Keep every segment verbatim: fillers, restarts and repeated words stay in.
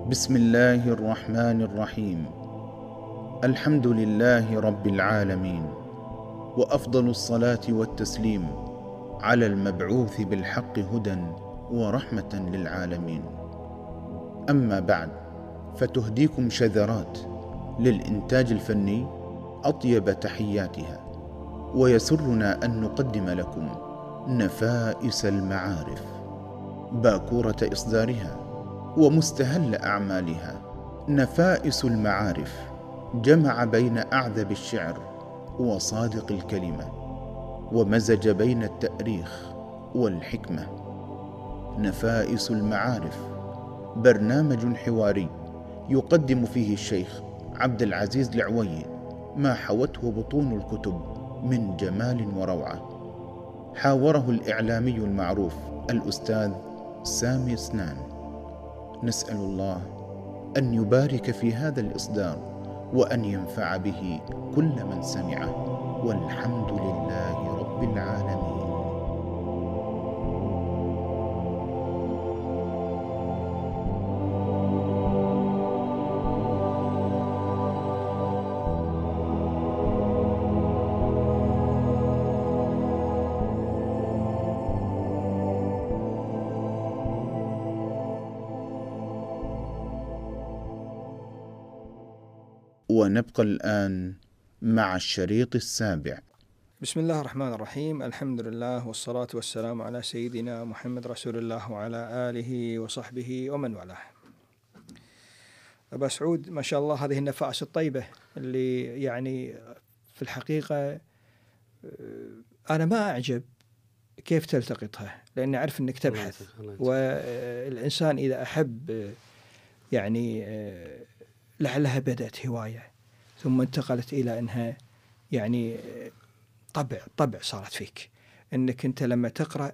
بسم الله الرحمن الرحيم. الحمد لله رب العالمين، وأفضل الصلاة والتسليم على المبعوث بالحق هدى ورحمة للعالمين. أما بعد، فتهديكم شذرات للإنتاج الفني أطيب تحياتها، ويسرنا أن نقدم لكم نفائس المعارف، باكورة إصدارها ومستهل أعمالها. نفائس المعارف جمع بين أعذب الشعر وصادق الكلمة، ومزج بين التأريخ والحكمة. نفائس المعارف برنامج حواري يقدم فيه الشيخ عبد العزيز العويي ما حوته بطون الكتب من جمال وروعة. حاوره الإعلامي المعروف الأستاذ سامي سنان. نسأل الله أن يبارك في هذا الإصدار وأن ينفع به كل من سمعه، والحمد لله رب العالمين. ونبقى الآن مع الشريط السابع. بسم الله الرحمن الرحيم. الحمد لله والصلاة والسلام على سيدنا محمد رسول الله وعلى آله وصحبه ومن والاه. أبا سعود، ما شاء الله، هذه النفائس الطيبة اللي يعني في الحقيقة أنا ما أعجب كيف تلتقطها، لأني أعرف أنك تبحث، والإنسان إذا أحب يعني لعلها بدأت هواية ثم انتقلت إلى أنها يعني طبع طبع صارت فيك، أنك أنت لما تقرأ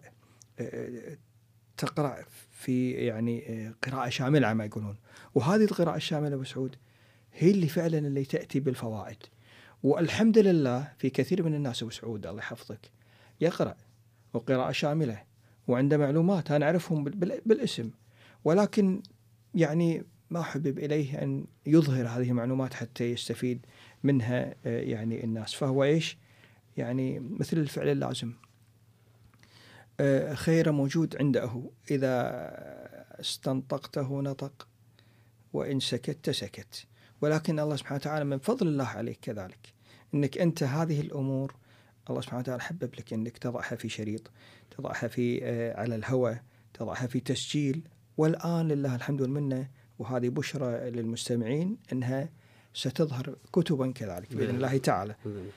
تقرأ في يعني قراءة شاملة ما يقولون. وهذه القراءة الشاملة أبو سعود هي اللي فعلا اللي تأتي بالفوائد. والحمد لله في كثير من الناس أبو سعود الله يحفظك يقرأ وقراءة شاملة وعنده معلومات أنا أعرفهم بالاسم، ولكن يعني ما حبب إليه أن يظهر هذه المعلومات حتى يستفيد منها يعني الناس. فهو إيش يعني مثل الفعل اللازم، خير موجود عنده، إذا استنطقته نطق وإن سكت سكت. ولكن الله سبحانه وتعالى من فضل الله عليك كذلك أنك أنت هذه الأمور الله سبحانه وتعالى حبب لك أنك تضعها في شريط، تضعها في على الهواء، تضعها في تسجيل، والآن لله الحمد والمنة، وهذه بشرى للمستمعين أنها ستظهر كتبا كذلك بإذن الله تعالى.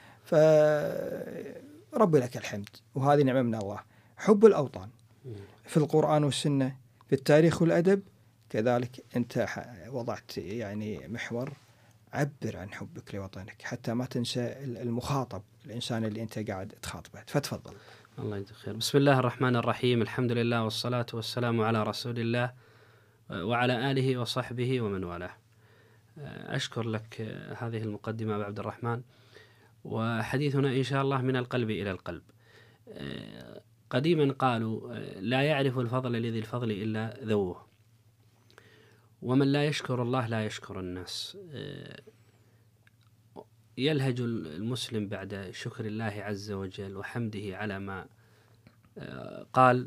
فرب لك الحمد، وهذه نعمة من الله. حب الأوطان في القرآن والسنة، في التاريخ والأدب كذلك أنت وضعت يعني محور عبر عن حبك لوطنك حتى ما تنسى المخاطب الإنسان اللي أنت قاعد تخاطبه. فتفضل. الله يجزاك خير. بسم الله الرحمن الرحيم. الحمد لله والصلاة والسلام على رسول الله وعلى آله وصحبه ومن والاه. أشكر لك هذه المقدمة أبو عبد الرحمن، وحديثنا إن شاء الله من القلب إلى القلب. قديما قالوا لا يعرف الفضل لذي الفضل إلا ذوه، ومن لا يشكر الله لا يشكر الناس. يلهج المسلم بعد شكر الله عز وجل وحمده على ما قال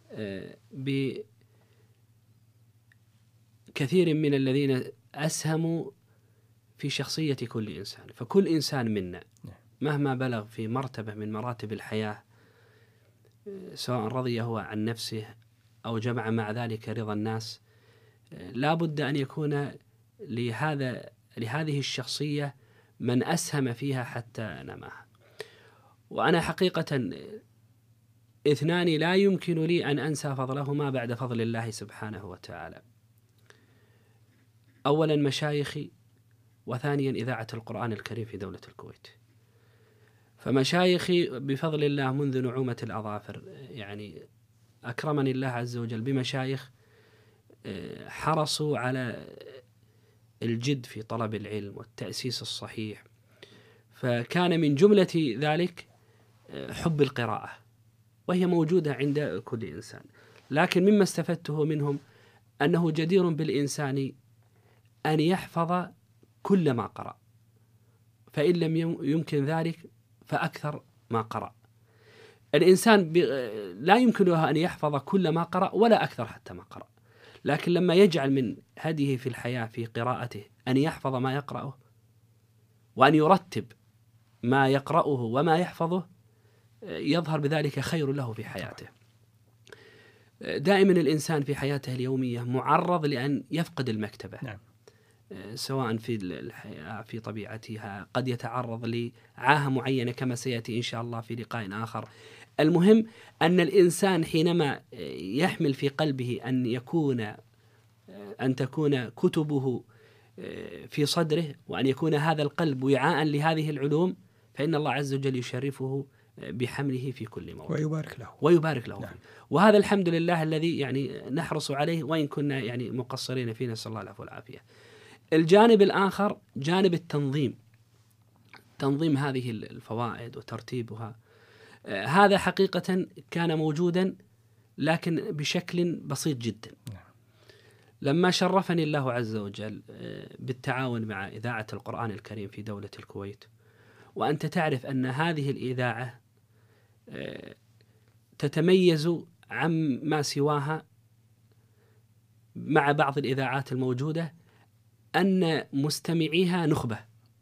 بكثير من الذين أسهموا في شخصية كل إنسان. فكل إنسان منا مهما بلغ في مرتبة من مراتب الحياة، سواء رضي هو عن نفسه أو جمع مع ذلك رضا الناس، لا بد أن يكون لهذا لهذه الشخصية من أسهم فيها حتى نماها. وأنا حقيقة اثنان لا يمكن لي أن أنسى فضلهما بعد فضل الله سبحانه وتعالى. أولا مشايخي، وثانيا إذاعة القرآن الكريم في دولة الكويت. فمشايخي بفضل الله منذ نعومة الأظافر، يعني أكرمني الله عز وجل بمشايخ حرصوا على الجد في طلب العلم والتأسيس الصحيح. فكان من جملة ذلك حب القراءة، وهي موجودة عند كل إنسان، لكن مما استفدته منهم أنه جدير بالإنسان أن يحفظ كل ما قرأ، فإن لم يمكن ذلك فأكثر ما قرأ. الإنسان لا يمكن له أن يحفظ كل ما قرأ ولا أكثر حتى ما قرأ، لكن لما يجعل من هديه في الحياة في قراءته أن يحفظ ما يقرأه وأن يرتب ما يقرأه وما يحفظه، يظهر بذلك خير له في حياته. دائما الإنسان في حياته اليومية معرض لأن يفقد المكتبة. نعم. سواء في الحياة في طبيعتها، قد يتعرض لعاهة معينة كما سيأتي إن شاء الله في لقاء آخر. المهم أن الإنسان حينما يحمل في قلبه أن يكون أن تكون كتبه في صدره، وأن يكون هذا القلب وعاء لهذه العلوم، فإن الله عز وجل يشرفه بحمله في كل موضع ويبارك له ويبارك له. نعم. وهذا الحمد لله الذي يعني نحرص عليه، وإن كنا يعني مقصرين فيه، نسأل الله العفو والعافية. الجانب الآخر جانب التنظيم، تنظيم هذه الفوائد وترتيبها. آه هذا حقيقة كان موجودا لكن بشكل بسيط جدا. لما شرفني الله عز وجل آه بالتعاون مع إذاعة القرآن الكريم في دولة الكويت، وأنت تعرف أن هذه الإذاعة آه تتميز عن ما سواها مع بعض الإذاعات الموجودة أن مستمعيها نخبة.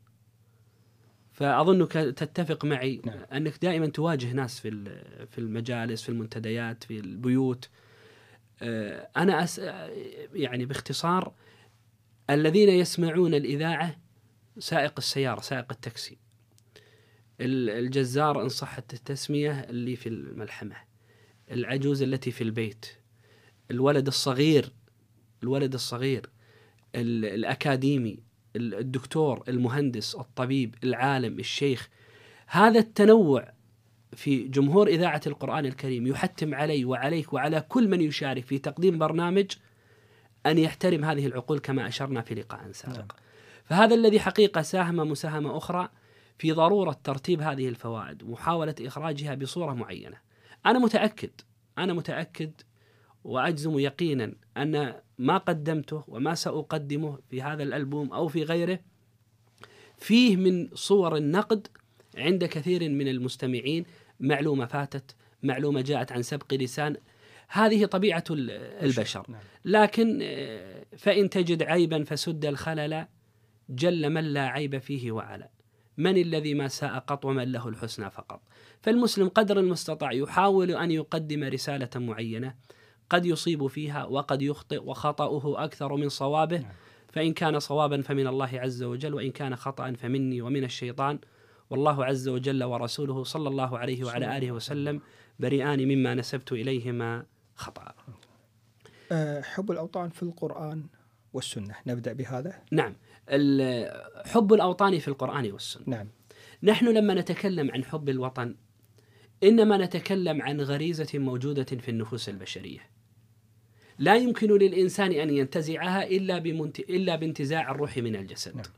فأظنك تتفق معي نعم. أنك دائما تواجه ناس في في المجالس، في المنتديات، في البيوت. أنا أس يعني باختصار الذين يسمعون الإذاعة سائق السيارة، سائق التاكسي، الجزار إن صحت التسمية اللي في الملحمة، العجوز التي في البيت، الولد الصغير الولد الصغير الأكاديمي، الدكتور، المهندس، الطبيب، العالم، الشيخ. هذا التنوع في جمهور إذاعة القرآن الكريم يحتم علي وعليك وعلى كل من يشارك في تقديم برنامج أن يحترم هذه العقول كما أشرنا في لقاء سابق. فهذا الذي حقيقة ساهم مساهمة أخرى في ضرورة ترتيب هذه الفوائد ومحاولة إخراجها بصورة معينة. أنا متأكد أنا متأكد وأجزم يقينا أن ما قدمته وما سأقدمه في هذا الألبوم أو في غيره فيه من صور النقد عند كثير من المستمعين، معلومة فاتت، معلومة جاءت عن سبق لسان. هذه طبيعة البشر. لكن فإن تجد عيبا فسد الخلل، جل من لا عيب فيه وعلا، من الذي ما ساء قط ومن له الحسنى فقط. فالمسلم قدر المستطاع يحاول أن يقدم رسالة معينة، قد يصيب فيها وقد يخطئ، وخطأه أكثر من صوابه. فإن كان صوابا فمن الله عز وجل، وإن كان خطأ فمني ومن الشيطان، والله عز وجل ورسوله صلى الله عليه وعلى آله وسلم بريئان مما نسبت إليهما خطأ. حب الأوطان في القرآن والسنة، نبدأ بهذا. نعم، حب الأوطان في القرآن والسنة. نعم. نحن لما نتكلم عن حب الوطن إنما نتكلم عن غريزة موجودة في النفوس البشرية، لا يمكن للإنسان أن ينتزعها إلا بمنت... إلا بانتزاع الروح من الجسد. نعم.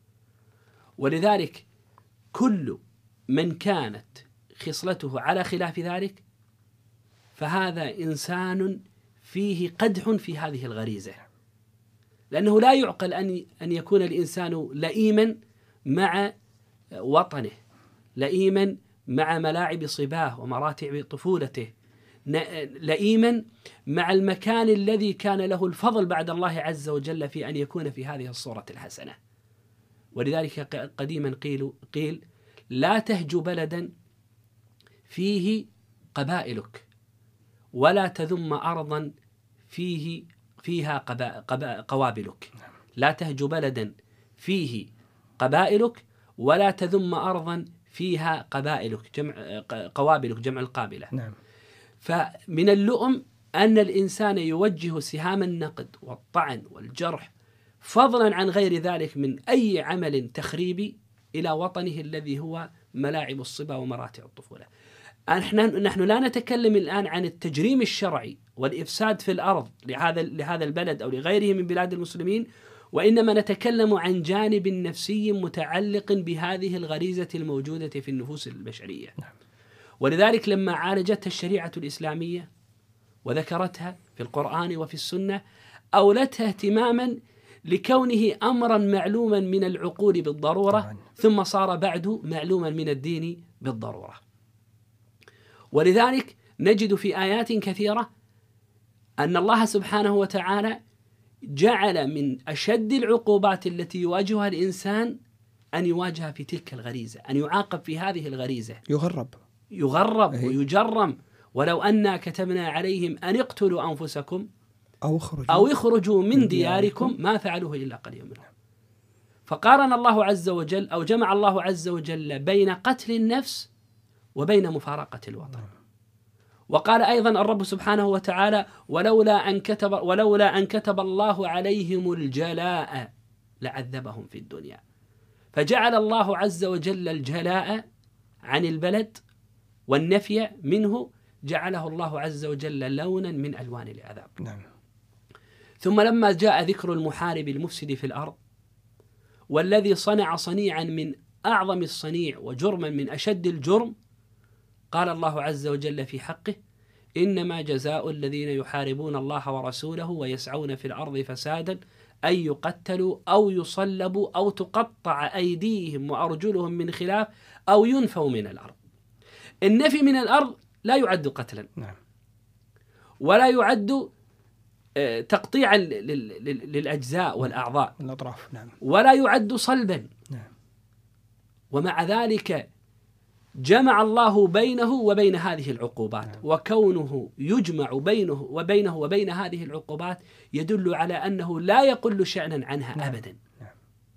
ولذلك كل من كانت خصلته على خلاف ذلك فهذا إنسان فيه قدح في هذه الغريزة، لأنه لا يعقل أن أن يكون الإنسان لئيما مع وطنه، لئيما مع ملاعب صباه ومراتع طفولته، لئيما مع المكان الذي كان له الفضل بعد الله عز وجل في أن يكون في هذه الصورة الحسنة. ولذلك قديما قيل قيل لا تهجو بلدا فيه قبائلك، ولا تذم أرضا فيه فيها قبا قبا قوابلك. لا تهجو بلدا فيه قبائلك ولا تذم أرضا فيها قبائلك، جمع قوابلك، جمع القابلة. نعم. فمن اللؤم أن الإنسان يوجه سهام النقد والطعن والجرح فضلا عن غير ذلك من أي عمل تخريبي إلى وطنه الذي هو ملاعب الصبا ومراتع الطفولة. نحن نحن لا نتكلم الآن عن التجريم الشرعي والإفساد في الأرض لهذا لهذا البلد أو لغيره من بلاد المسلمين، وإنما نتكلم عن جانب نفسي متعلق بهذه الغريزة الموجودة في النفوس البشرية. ولذلك لما عالجتها الشريعة الإسلامية وذكرتها في القرآن وفي السنة أولتها اهتماما لكونه أمرا معلوما من العقول بالضرورة طبعاً. ثم صار بعد معلوما من الدين بالضرورة. ولذلك نجد في آيات كثيرة أن الله سبحانه وتعالى جعل من أشد العقوبات التي يواجهها الإنسان أن يواجه في تلك الغريزة، أن يعاقب في هذه الغريزة، يغرب يغرب أي. ويجرم. ولو أنا كتبنا عليهم أن اقتلوا أنفسكم أو اخرجوا أو يخرجوا من من دياركم دياركم. ما فعلوه إلا قليل منهم. فقارن الله عز وجل أو جمع الله عز وجل بين قتل النفس وبين مفارقة الوطن. وقال أيضا الرب سبحانه وتعالى: ولولا أن كتب ولولا أن كتب الله عليهم الجلاء لعذبهم في الدنيا. فجعل الله عز وجل الجلاء عن البلد والنفي منه جعله الله عز وجل لونا من ألوان العذاب. نعم. ثم لما جاء ذكر المحارب المفسد في الأرض والذي صنع صنيعا من أعظم الصنيع وجرما من أشد الجرم، قال الله عز وجل في حقه: إنما جزاء الذين يحاربون الله ورسوله ويسعون في الأرض فسادا أن يقتلوا أو يصلبوا أو تقطع أيديهم وأرجلهم من خلاف أو ينفوا من الأرض. النفي من الأرض لا يعد قتلا، نعم. ولا يعد تقطيعا للأجزاء والأعضاء، الأطراف، نعم. ولا يعد صلبا. نعم. ومع ذلك جمع الله بينه وبين هذه العقوبات. نعم. وكونه يجمع بينه وبينه وبين هذه العقوبات يدل على أنه لا يقل شأنا عنها. نعم. أبدا. نعم.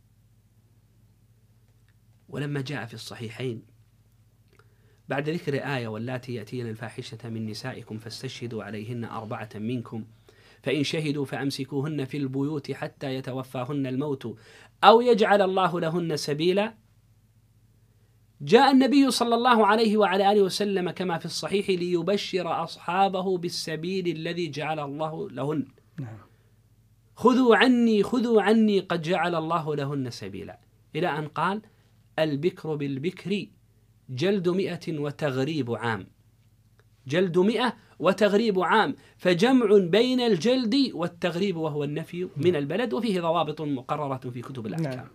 ولما جاء في الصحيحين بعد ذكر آية: واللاتي يأتين الفاحشة من نسائكم فاستشهدوا عليهن أربعة منكم فإن شهدوا فأمسكوهن في البيوت حتى يتوفاهن الموت أو يجعل الله لهن سبيلا، جاء النبي صلى الله عليه وعلى آله وسلم كما في الصحيح ليبشر أصحابه بالسبيل الذي جعل الله لهن. نعم. خذوا عني خذوا عني قد جعل الله لهن سبيلا، إلى أن قال: البكر بالبكر جلد مئة وتغريب عام. جلد مئة وتغريب عام، فجمع بين الجلد والتغريب وهو النفي من البلد، وفيه ضوابط مقررة في كتب الأحكام. نعم.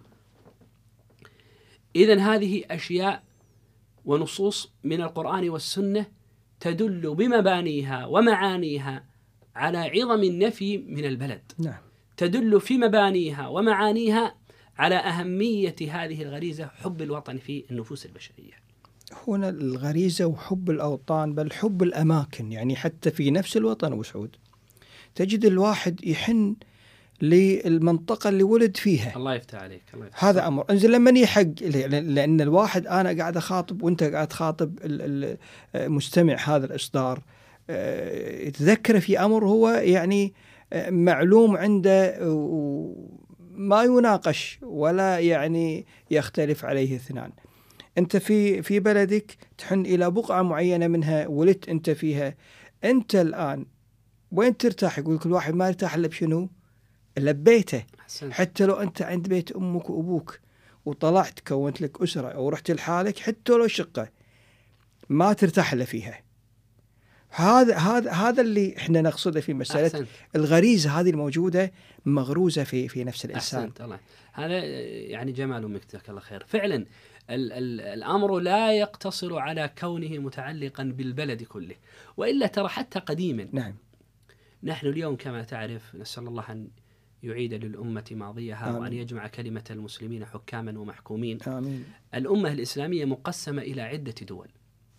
إذن هذه أشياء ونصوص من القرآن والسنة تدل بمبانيها ومعانيها على عظم النفي من البلد. نعم. تدل في مبانيها ومعانيها على أهمية هذه الغريزة، حب الوطن في النفوس البشرية. هنا الغريزة وحب الأوطان، بل حب الأماكن، يعني حتى في نفس الوطن أبو سعود تجد الواحد يحن للمنطقة اللي ولد فيها. الله يفتح عليك. الله يفتح. هذا أمر انزل لما يحق، لأن الواحد أنا قاعد أخاطب وأنت قاعد تخاطب المستمع هذا الإصدار، يتذكر في أمر هو يعني معلوم عنده ما يناقش ولا يعني يختلف عليه اثنان. أنت في في بلدك تحن إلى بقعة معينة منها ولدت أنت فيها، أنت الآن وين ترتاح؟ يقول كل واحد ما يرتاح إلا بشنو؟ إلا ببيته. حتى لو أنت عند بيت أمك وأبوك وطلعت كونت لك أسرة أو رحت لحالك، حتى لو شقة ما ترتاح إلا فيها. هذا هذا هذا اللي إحنا نقصده في مسألة أحسنت. الغريزة هذه الموجودة مغروزة في في نفس الإنسان. أحسنت. الله. هذا يعني جمال أمك جزاك الله خير. فعلا ال ال الأمر لا يقتصر على كونه متعلقا بالبلد كله، وإلا ترى حتى قديما. نعم. نحن اليوم كما تعرف نسأل الله أن يعيد للأمة ماضيها آمين. وأن يجمع كلمة المسلمين حكاما ومحكومين آمين. الأمة الإسلامية مقسمة إلى عدة دول،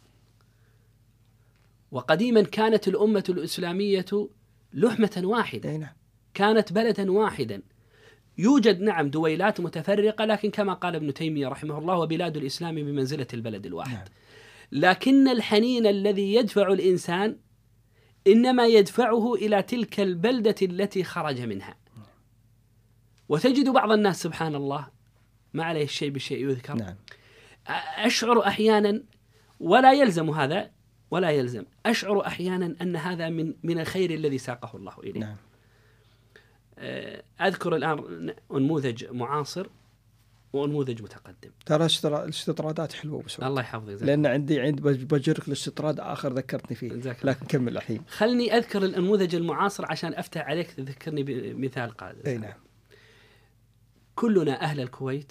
وقديما كانت الأمة الإسلامية لحمة واحدة. نعم. كانت بلدا واحدا، يوجد نعم دويلات متفرقة، لكن كما قال ابن تيمية رحمه الله: وبلاد الإسلام بمنزلة البلد الواحد. نعم. لكن الحنين الذي يدفع الإنسان إنما يدفعه إلى تلك البلدة التي خرج منها. وتجد بعض الناس سبحان الله ما عليه الشيء بالشيء يذكر. نعم. أشعر أحيانا، ولا يلزم هذا ولا يلزم، أشعر أحيانا أن هذا من من الخير الذي ساقه الله إليه. نعم. أذكر الآن نموذج معاصر ونموذج متقدم. ترى الاستطرادات حلوة بس الله يحفظك، لأن عندي عند بجرك الاستطراد آخر ذكرتني فيه، لكن كمل الحين. خلني أذكر النموذج المعاصر عشان أفتح عليك تذكرني بمثال قادم. أي نعم. كلنا أهل الكويت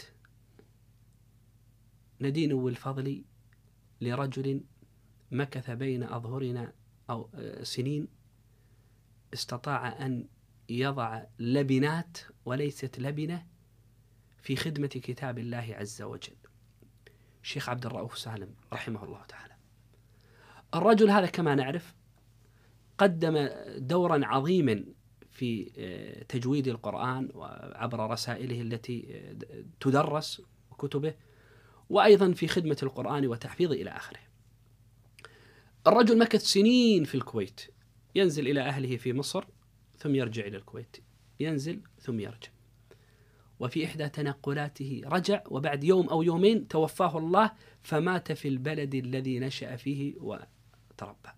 ندين بالفضل لرجل مكث بين أظهرنا أو سنين استطاع أن يضع لبنات وليست لبنة في خدمة كتاب الله عز وجل، الشيخ عبد الرؤوف سالم رحمه الله تعالى. الرجل هذا كما نعرف قدم دورا عظيما في تجويد القرآن وعبر رسائله التي تدرس وكتبه، وأيضا في خدمة القرآن وتحفيظه إلى آخره. الرجل مكث سنين في الكويت، ينزل إلى أهله في مصر ثم يرجع إلى الكويت، ينزل ثم يرجع. وفي إحدى تنقلاته رجع، وبعد يوم أو يومين توفاه الله، فمات في البلد الذي نشأ فيه وتربى.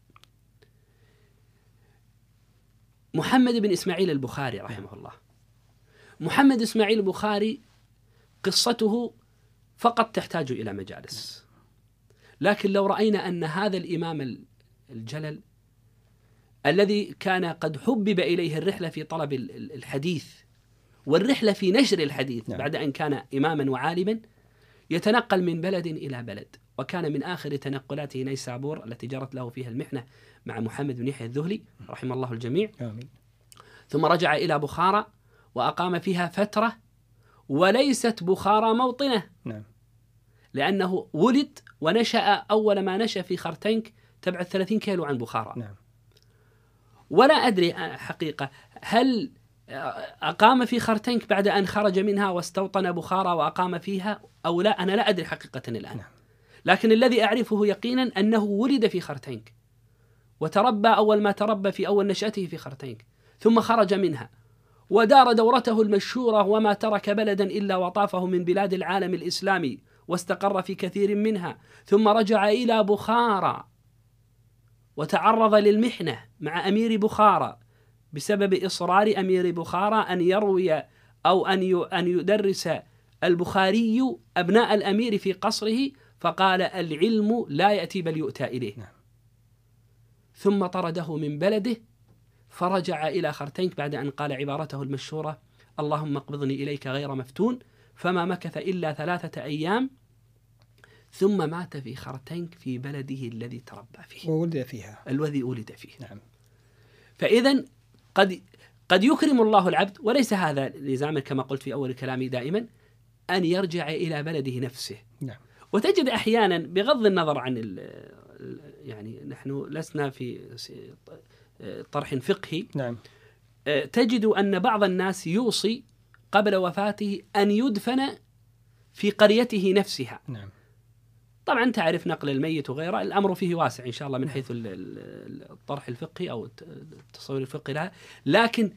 محمد بن إسماعيل البخاري رحمه الله. محمد إسماعيل البخاري قصته فقط تحتاج إلى مجالس، لكن لو رأينا أن هذا الإمام الجلل الذي كان قد حبب إليه الرحلة في طلب الحديث والرحلة في نشر الحديث بعد أن كان إماما وعالما، يتنقل من بلد إلى بلد، وكان من آخر تنقلاته نيسابور التي جرت له فيها المحنة مع محمد بن يحيى الذهلي رحمه الله الجميع. آمين. ثم رجع إلى بخارى وأقام فيها فترة، وليست بخارى موطنه. نعم. لأنه ولد ونشأ أول ما نشأ في خرتنك تبعد ثلاثين كيلو عن بخارى. نعم. ولا أدري حقيقة هل أقام في خرتنك بعد أن خرج منها واستوطن بخارى وأقام فيها أو لا، أنا لا أدري حقيقة الآن. نعم. لكن الذي أعرفه يقينا أنه ولد في خرتنك وتربى أول ما تربى في أول نشأته في خرتنك، ثم خرج منها ودار دورته المشهورة، وما ترك بلدا إلا وطافه من بلاد العالم الإسلامي واستقر في كثير منها، ثم رجع إلى بخارى وتعرض للمحنة مع أمير بخارى بسبب إصرار أمير بخارى أن يروي أو أن أن يدرس البخاري أبناء الأمير في قصره، فقال العلم لا يأتي بل يؤتى إليه. نعم. ثم طرده من بلده فرجع إلى خرتنك بعد أن قال عبارته المشهورة: اللهم اقبضني إليك غير مفتون، فما مكث إلا ثلاثة أيام ثم مات في خرتنك في بلده الذي تربى فيه وولد فيها الذي ولد فيه. نعم. فإذا قد قد يكرم الله العبد، وليس هذا لزاما كما قلت في أول كلامي دائما أن يرجع إلى بلده نفسه. نعم. وتجد أحيانا بغض النظر عن يعني نحن لسنا في طرح فقهي. نعم. تجد أن بعض الناس يوصي قبل وفاته أن يدفن في قريته نفسها. نعم. طبعا تعرف نقل الميت وغيره الأمر فيه واسع إن شاء الله من حيث الطرح الفقهي أو التصور الفقهي لها، لكن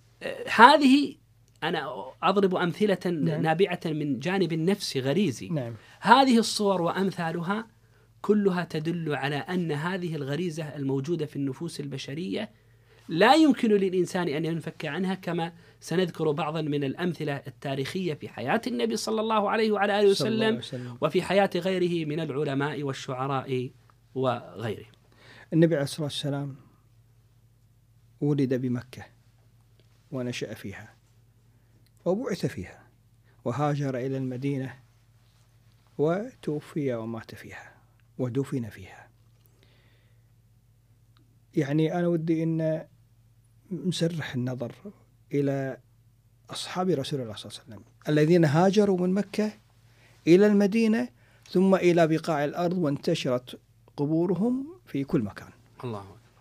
هذه أنا أضرب أمثلة نعم. نابعة من جانب النفس غريزي. نعم. هذه الصور وأمثالها كلها تدل على أن هذه الغريزة الموجودة في النفوس البشرية لا يمكن للإنسان أن ينفك عنها، كما سنذكر بعضا من الأمثلة التاريخية في حياة النبي صلى الله عليه وعلى آله وسلم وفي حياة غيره من العلماء والشعراء وغيره. النبي عليه الصلاة والسلام ولد بمكة ونشأ فيها وبعث فيها وهاجر إلى المدينة وتوفي ومات فيها ودفن فيها. يعني أنا ودي أن نسرح النظر إلى أصحاب رسول الله صلى الله عليه وسلم الذين هاجروا من مكة إلى المدينة ثم إلى بقاع الأرض وانتشرت قبورهم في كل مكان. الله.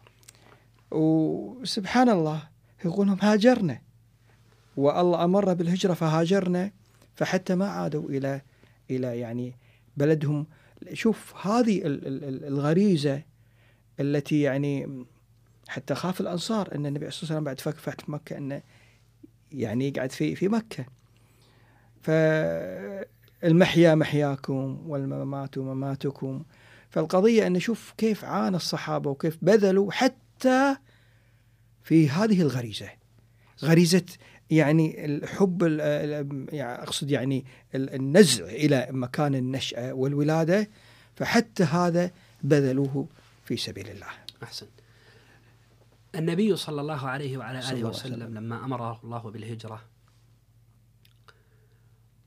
وسبحان الله يقولهم هاجرنا والله أمر بالهجرة فهاجرنا، فحتى ما عادوا إلى إلى يعني بلدهم. شوف هذه الغريزة التي يعني حتى خاف الأنصار أن النبي صلى الله عليه وسلم بعد فتح مكة أنه يعني يقعد في في مكة. فالمحيا محياكم والممات مماتكم. فالقضية أن نشوف كيف عانى الصحابة وكيف بذلوا حتى في هذه الغريزة، غريزة يعني الحب، يعني أقصد يعني النزع إلى مكان النشأة والولادة، فحتى هذا بذلوه في سبيل الله. أحسن. النبي صلى الله عليه وعلى آله وسلم لما أمره الله بالهجرة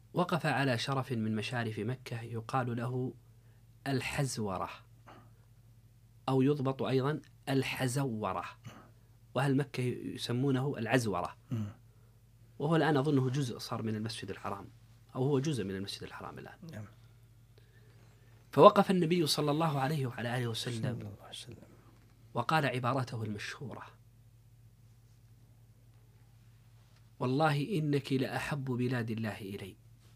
وقف على شرف من مشارف مكة يقال له الحزورة، أو يضبط أيضا الحزورة، وأهل مكة يسمونه العزورة، وهو الآن أظنه جزء صار من المسجد الحرام، أو هو جزء من المسجد الحرام الآن. فوقف النبي صلى الله عليه وعلى آله وسلم وقال عبارته المشهورة: والله إنك لأحب بلاد الله إلي،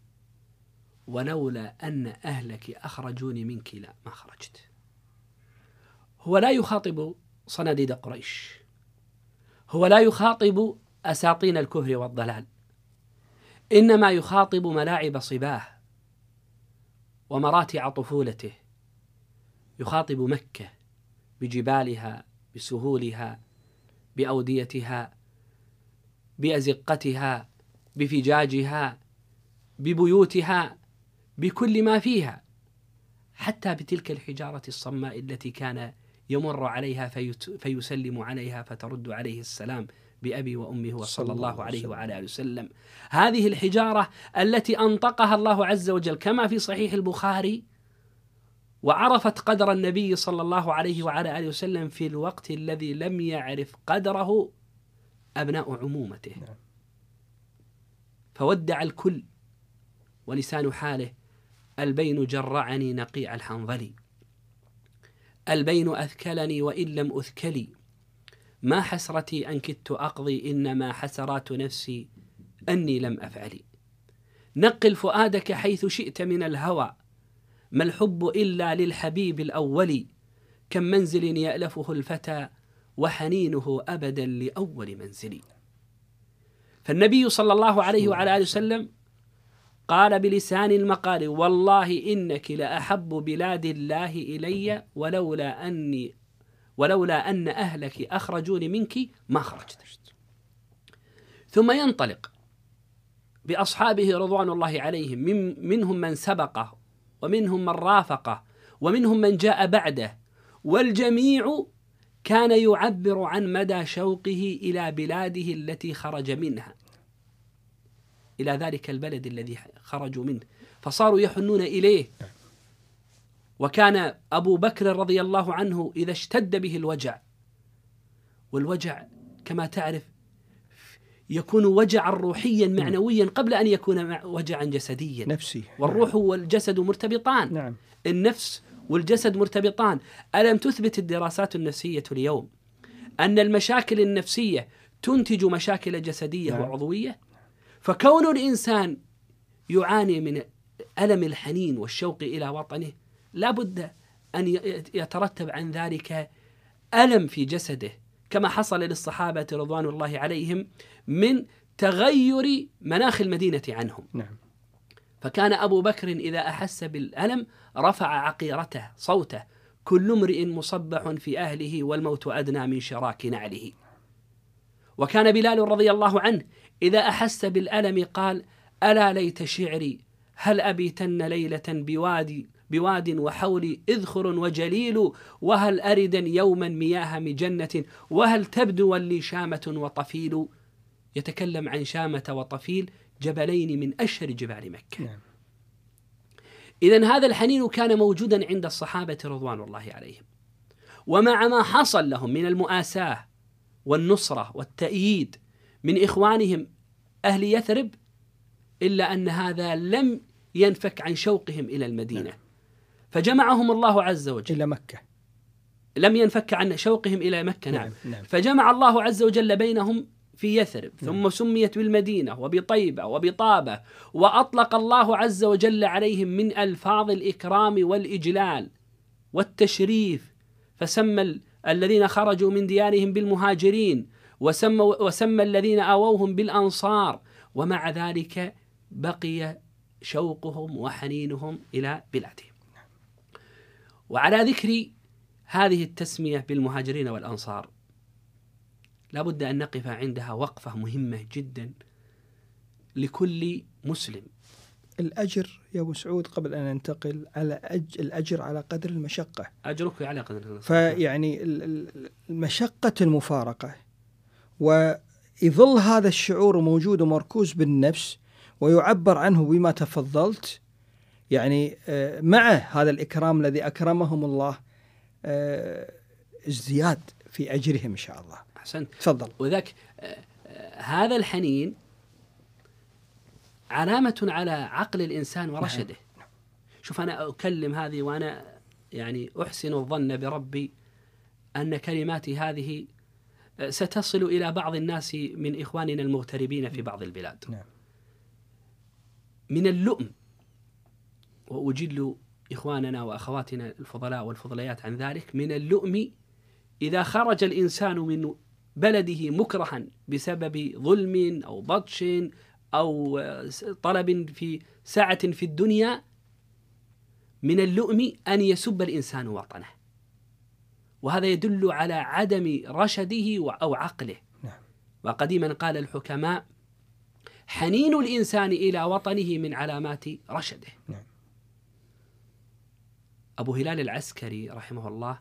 ولولا أن أهلك أخرجوني منك لا ما خرجت. هو لا يخاطب صناديد قريش، هو لا يخاطب أساطين الكفر والضلال، إنما يخاطب ملاعب صباه ومراتع طفولته، يخاطب مكة بجبالها، بسهولها، بأوديتها، بأزقتها، بفجاجها، ببيوتها، بكل ما فيها، حتى بتلك الحجارة الصماء التي كان يمر عليها فيسلم عليها فترد عليه السلام بأبي وأمه وصلى الله عليه وعلى آله وسلم. هذه الحجارة التي أنطقها الله عز وجل كما في صحيح البخاري، وعرفت قدر النبي صلى الله عليه وعلى آله وسلم في الوقت الذي لم يعرف قدره أبناء عمومته، فودع الكل ولسان حاله: البين جرعني نقيع الحنظلي، البين أثكلني وإن لم أثكلي، ما حسرتي أن كدت أقضي، إنما حسرات نفسي أني لم أفعلي. نقل فؤادك حيث شئت من الهوى، ما الحب إلا للحبيب الأول، كم منزل يألفه الفتى وحنينه أبدا لأول منزلي. فالنبي صلى الله عليه وعلى آله وسلم قال بلسان المقال: والله إنك لأحب بلاد الله إلي، ولولا أني ولولا أن أهلك أخرجوني منك ما خرجت. ثم ينطلق بأصحابه رضوان الله عليهم، من منهم من سبقه ومنهم من رافقه ومنهم من جاء بعده، والجميع كان يعبر عن مدى شوقه إلى بلاده التي خرج منها، إلى ذلك البلد الذي خرجوا منه، فصاروا يحنون إليه. وكان أبو بكر رضي الله عنه إذا اشتد به الوجع، والوجع كما تعرف يكون وجعا روحيا معنويا قبل أن يكون وجعا جسديا نفسي، والروح والجسد مرتبطان. نعم. النفس والجسد مرتبطان. ألم تثبت الدراسات النفسية اليوم أن المشاكل النفسية تنتج مشاكل جسدية نعم. وعضوية؟ فكون الإنسان يعاني من ألم الحنين والشوق إلى وطنه لا بد أن يترتب عن ذلك ألم في جسده، كما حصل للصحابة رضوان الله عليهم من تغير مناخ المدينة عنهم. نعم. فكان أبو بكر إذا أحس بالألم رفع عقيرته صوته: كل امرئ مصبح في أهله والموت أدنى من شراك نعله. وكان بلال رضي الله عنه إذا أحس بالألم قال: ألا ليت شعري هل أبيتن ليلة بوادي بواد وحولي إذخر وجليل، وهل أردا يوما مياه مجنة، وهل تبدو لي شامة وطفيل. يتكلم عن شامة وطفيل، جبلين من أشهر جبال مكة. نعم. إذن هذا الحنين كان موجودا عند الصحابة رضوان الله عليهم، ومع ما حصل لهم من المؤاساة والنصرة والتأييد من إخوانهم أهل يثرب، إلا أن هذا لم ينفك عن شوقهم إلى المدينة. نعم. فجمعهم الله عز وجل إلى مكة، لم ينفك عن شوقهم إلى مكة. نعم. نعم. نعم. فجمع الله عز وجل بينهم في يثرب، ثم نعم. سميت بالمدينة وبطيبة وبطابة، وأطلق الله عز وجل عليهم من ألفاظ الإكرام والإجلال والتشريف، فسمى الذين خرجوا من ديارهم بالمهاجرين، وسمى, وسمى الذين آووهم بالأنصار، ومع ذلك بقي شوقهم وحنينهم إلى بلادهم. وعلى ذكر هذه التسمية بالمهاجرين والأنصار لا بد أن نقف عندها وقفة مهمة جدا لكل مسلم. الأجر يا أبو سعود، قبل أن ننتقل على أج... الأجر على قدر المشقة. أجرك على قدر المشقة. فيعني المشقة المفارقة، ويظل هذا الشعور موجود ومركوز بالنفس، ويعبر عنه بما تفضلت، يعني مع هذا الإكرام الذي أكرمهم الله ازدياد في أجرهم إن شاء الله. أحسنت. تفضل. وذاك هذا الحنين علامة على عقل الإنسان ورشده. شوف أنا أكلم هذه وأنا يعني أحسن الظن بربي أن كلماتي هذه ستصل إلى بعض الناس من إخواننا المغتربين في بعض البلاد. نعم. من اللؤم، وأجل إخواننا وأخواتنا الفضلاء والفضليات عن ذلك، من اللؤم إذا خرج الإنسان من بلده مكرها بسبب ظلم أو بطش أو طلب في ساعة في الدنيا، من اللؤم أن يسب الإنسان وطنه، وهذا يدل على عدم رشده أو عقله. نعم. وقديما قال الحكماء: حنين الإنسان إلى وطنه من علامات رشده. نعم. أبو هلال العسكري رحمه الله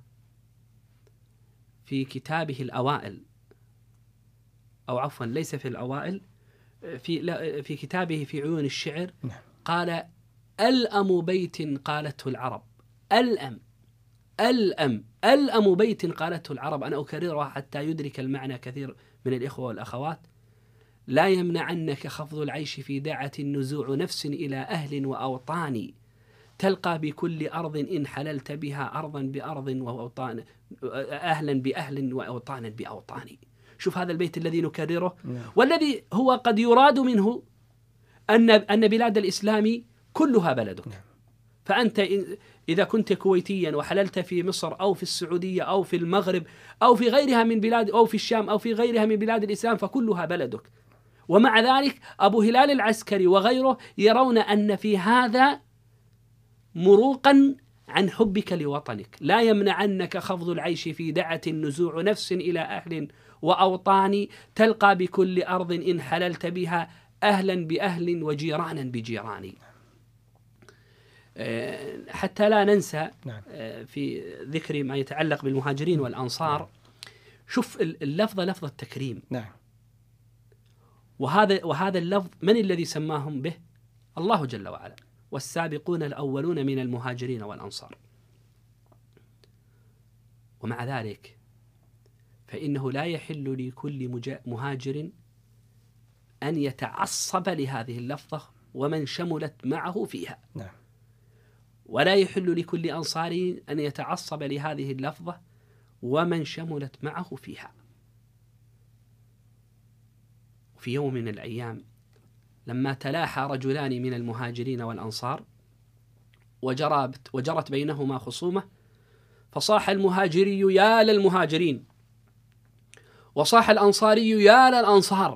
في كتابه الأوائل، أو عفوا ليس في الأوائل، في في كتابه في عيون الشعر، نعم. قال: ألأم بيت قالته العرب، ألأم ألأم ألأم بيت قالته العرب. أنا أكررها حتى يدرك المعنى كثير من الإخوة والأخوات: لا يمنعنك خفض العيش في داعة نزوع نفس إلى أهل وأوطان، تلقى بكل أرض إن حللت بها أرضا بأرض وأوطان، أهلا بأهل وأوطانا بأوطان. شوف هذا البيت الذي نكرره، والذي هو قد يراد منه أن أن بلاد الإسلام كلها بلدك. فأنت إذا كنت كويتيا وحللت في مصر أو في السعودية أو في المغرب أو في غيرها من بلاد، أو في الشام أو في غيرها من بلاد الإسلام، فكلها بلدك. ومع ذلك أبو هلال العسكري وغيره يرون أن في هذا مروقا عن حبك لوطنك. لا يمنعنك خفض العيش في دعة نزوع نفس إلى أهل وأوطان، تلقى بكل أرض إن حللت بها أهلا بأهل وجيرانا بجيران. حتى لا ننسى في ذكر ما يتعلق بالمهاجرين والأنصار، شوف اللفظة لفظ التكريم. نعم. وهذا وهذا اللفظ من الذي سماهم به؟ الله جل وعلا: والسابقون الأولون من المهاجرين والأنصار. ومع ذلك فإنه لا يحل لكل مهاجر أن يتعصب لهذه اللفظة ومن شملت معه فيها. نعم. ولا يحل لكل أنصاري أن يتعصب لهذه اللفظة ومن شملت معه فيها. في يوم من الأيام لما تلاحى رجلان من المهاجرين والأنصار وجرت, وجرت بينهما خصومة، فصاح المهاجري: يا للمهاجرين، وصاح الأنصاري: يا للأنصار.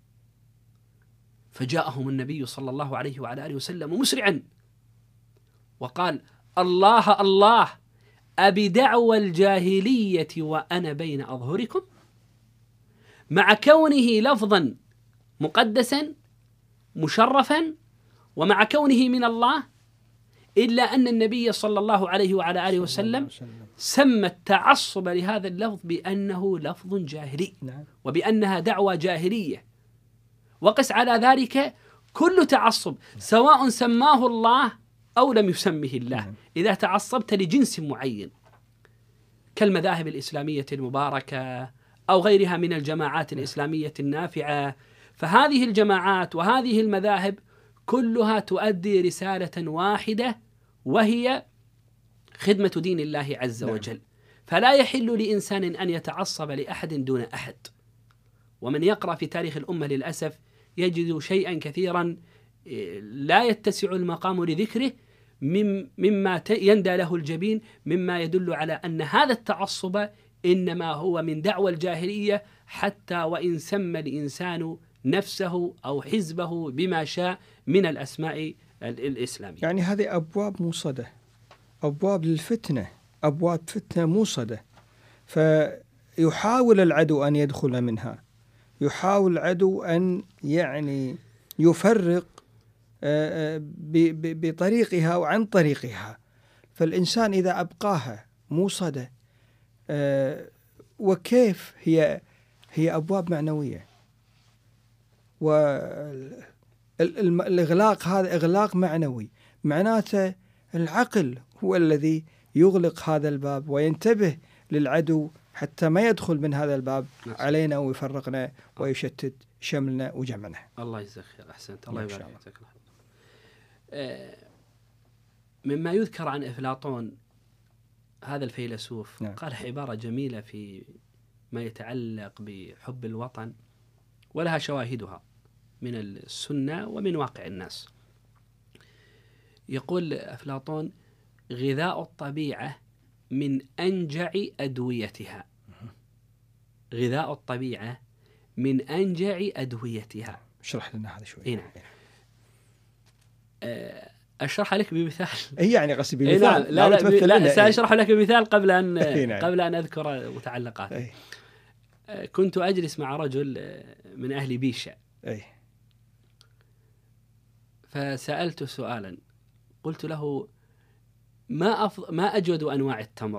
فجاءهم النبي صلى الله عليه وعلى آله وسلم مسرعا وقال: الله الله، أبدعوى الجاهلية وأنا بين أظهركم؟ مع كونه لفظا مقدسا مشرفا ومع كونه من الله، إلا أن النبي صلى الله عليه وعلى آله وسلم سمى التعصب لهذا اللفظ بأنه لفظ جاهلي، وبأنها دعوة جاهلية. وقس على ذلك كل تعصب سواء سماه الله أو لم يسمه الله، إذا تعصبت لجنس معين كالمذاهب الإسلامية المباركة أو غيرها من الجماعات الإسلامية النافعة، فهذه الجماعات وهذه المذاهب كلها تؤدي رسالة واحدة، وهي خدمة دين الله عز وجل. فلا يحل لإنسان أن يتعصب لأحد دون أحد. ومن يقرأ في تاريخ الأمة للأسف يجد شيئا كثيرا لا يتسع المقام لذكره مما يندى له الجبين، مما يدل على أن هذا التعصب إنما هو من دعوى الجاهلية، حتى وإن سمى الإنسان نفسه أو حزبه بما شاء من الأسماء الإسلامية. يعني هذه أبواب موصدة، أبواب للفتنة، أبواب فتنة موصدة، فيحاول العدو أن يدخل منها، يحاول العدو أن يعني يفرق بطريقها وعن طريقها. فالإنسان إذا أبقاها موصدة، وكيف هي هي أبواب معنوية، الإغلاق هذا إغلاق معنوي، معناته العقل هو الذي يغلق هذا الباب وينتبه للعدو حتى ما يدخل من هذا الباب علينا ويفرقنا ويشتت شملنا وجمعنا. الله يجزاك خير، أحسنت، الله يبارك فيك. آه مما يذكر عن أفلاطون هذا الفيلسوف، نعم. قال عبارة جميلة في ما يتعلق بحب الوطن ولها شواهدها من السنة ومن واقع الناس. يقول أفلاطون: غذاء الطبيعة من أنجع أدويتها. غذاء الطبيعة من أنجع أدويتها. اشرح لنا هذا شوي. إيه نعم. أشرح لك بمثال. إيه يعني قصدي بمثال. إيه نعم. لا لا, لا, لا سأشرح لك بمثال قبل أن إيه نعم. قبل أن أذكر متعلقات. إيه. كنت أجلس مع رجل من أهل بيشة. إيه. فسألته سؤالا، قلت له: ما أفضل ما أجود أنواع التمر؟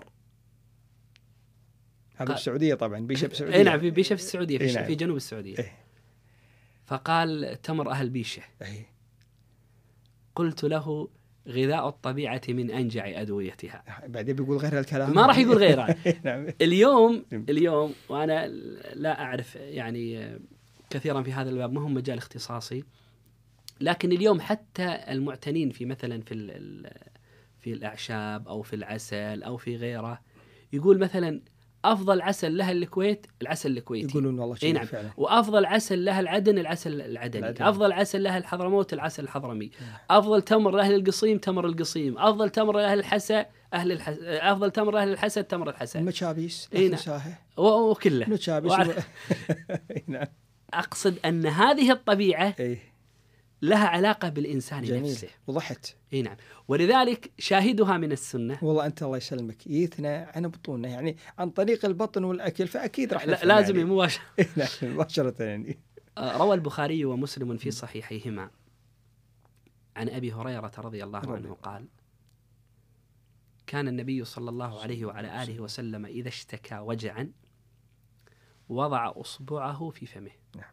هذا في السعودية طبعا، بيشة في السعودية. إيه نعم، في بيشة في السعودية، في, إيه نعم. في جنوب السعودية. إيه. فقال: تمر أهل بيشة. إيه. قلت له: غذاء الطبيعة من أنجع أدويتها. بعدين بيقول غير الكلام. ما راح يقول غيره. نعم. اليوم اليوم وأنا لا أعرف يعني كثيرا في هذا الباب، ما هو مجال اختصاصي، لكن اليوم حتى المعتنين في مثلا في في الأعشاب أو في العسل أو في غيره، يقول مثلا أفضل عسل لها الكويت العسل الكويتي، يقولون والله شيء. نعم. فعلا. وأفضل عسل لها العدن العسل العدني، العدن. أفضل عسل لها الحضرموت العسل الحضرمي، أفضل تمر لأهل القصيم تمر القصيم، أفضل تمر لأهل الحسا أهل الحس... أفضل تمر لأهل الحسا تمر الحسا. المشابيس نعم. وكله مشابيس. وعلى... نعم. أقصد أن هذه الطبيعة إيه؟ لها علاقة بالإنسان جميل. نفسه. وضحت. اي نعم. ولذلك شاهدها من السنة. والله أنت الله يسلمك يثنى عن بطوننا، يعني عن طريق البطن والأكل، فأكيد راح لازم يعني. مباشرة. مباشرة يعني. روى البخاري ومسلم في صحيحيهما عن أبي هريرة رضي الله رضي. عنه قال: كان النبي صلى الله عليه وعلى آله وسلم إذا اشتكى وجعا وضع أصبعه في فمه، نعم.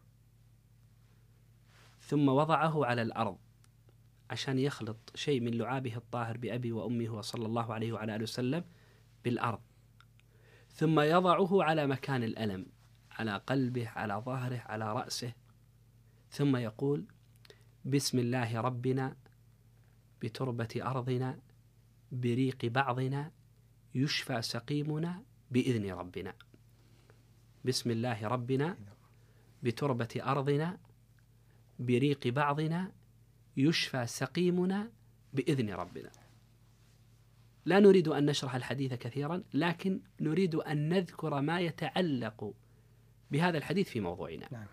ثم وضعه على الأرض عشان يخلط شيء من لعابه الطاهر بأبي وأمه صلى الله عليه وعلى آله وسلم بالأرض، ثم يضعه على مكان الألم، على قلبه، على ظهره، على رأسه، ثم يقول: بسم الله ربنا بتربة أرضنا بريق بعضنا يشفى سقيمنا بإذن ربنا. بسم الله ربنا بتربة أرضنا بريق بعضنا يشفى سقيمنا بإذن ربنا. لا نريد أن نشرح الحديث كثيرا، لكن نريد أن نذكر ما يتعلق بهذا الحديث في موضوعنا. نعم.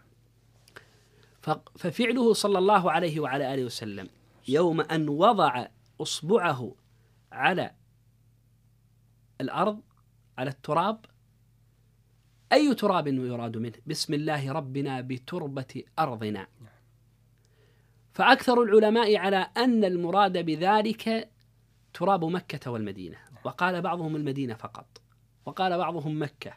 ففعله صلى الله عليه وعلى آله وسلم يوم أن وضع أصبعه على الأرض، على التراب، أي تراب يراد منه؟ بسم الله ربنا بتربة أرضنا. فأكثر العلماء على أن المراد بذلك تراب مكة والمدينة، وقال بعضهم المدينة فقط، وقال بعضهم مكة.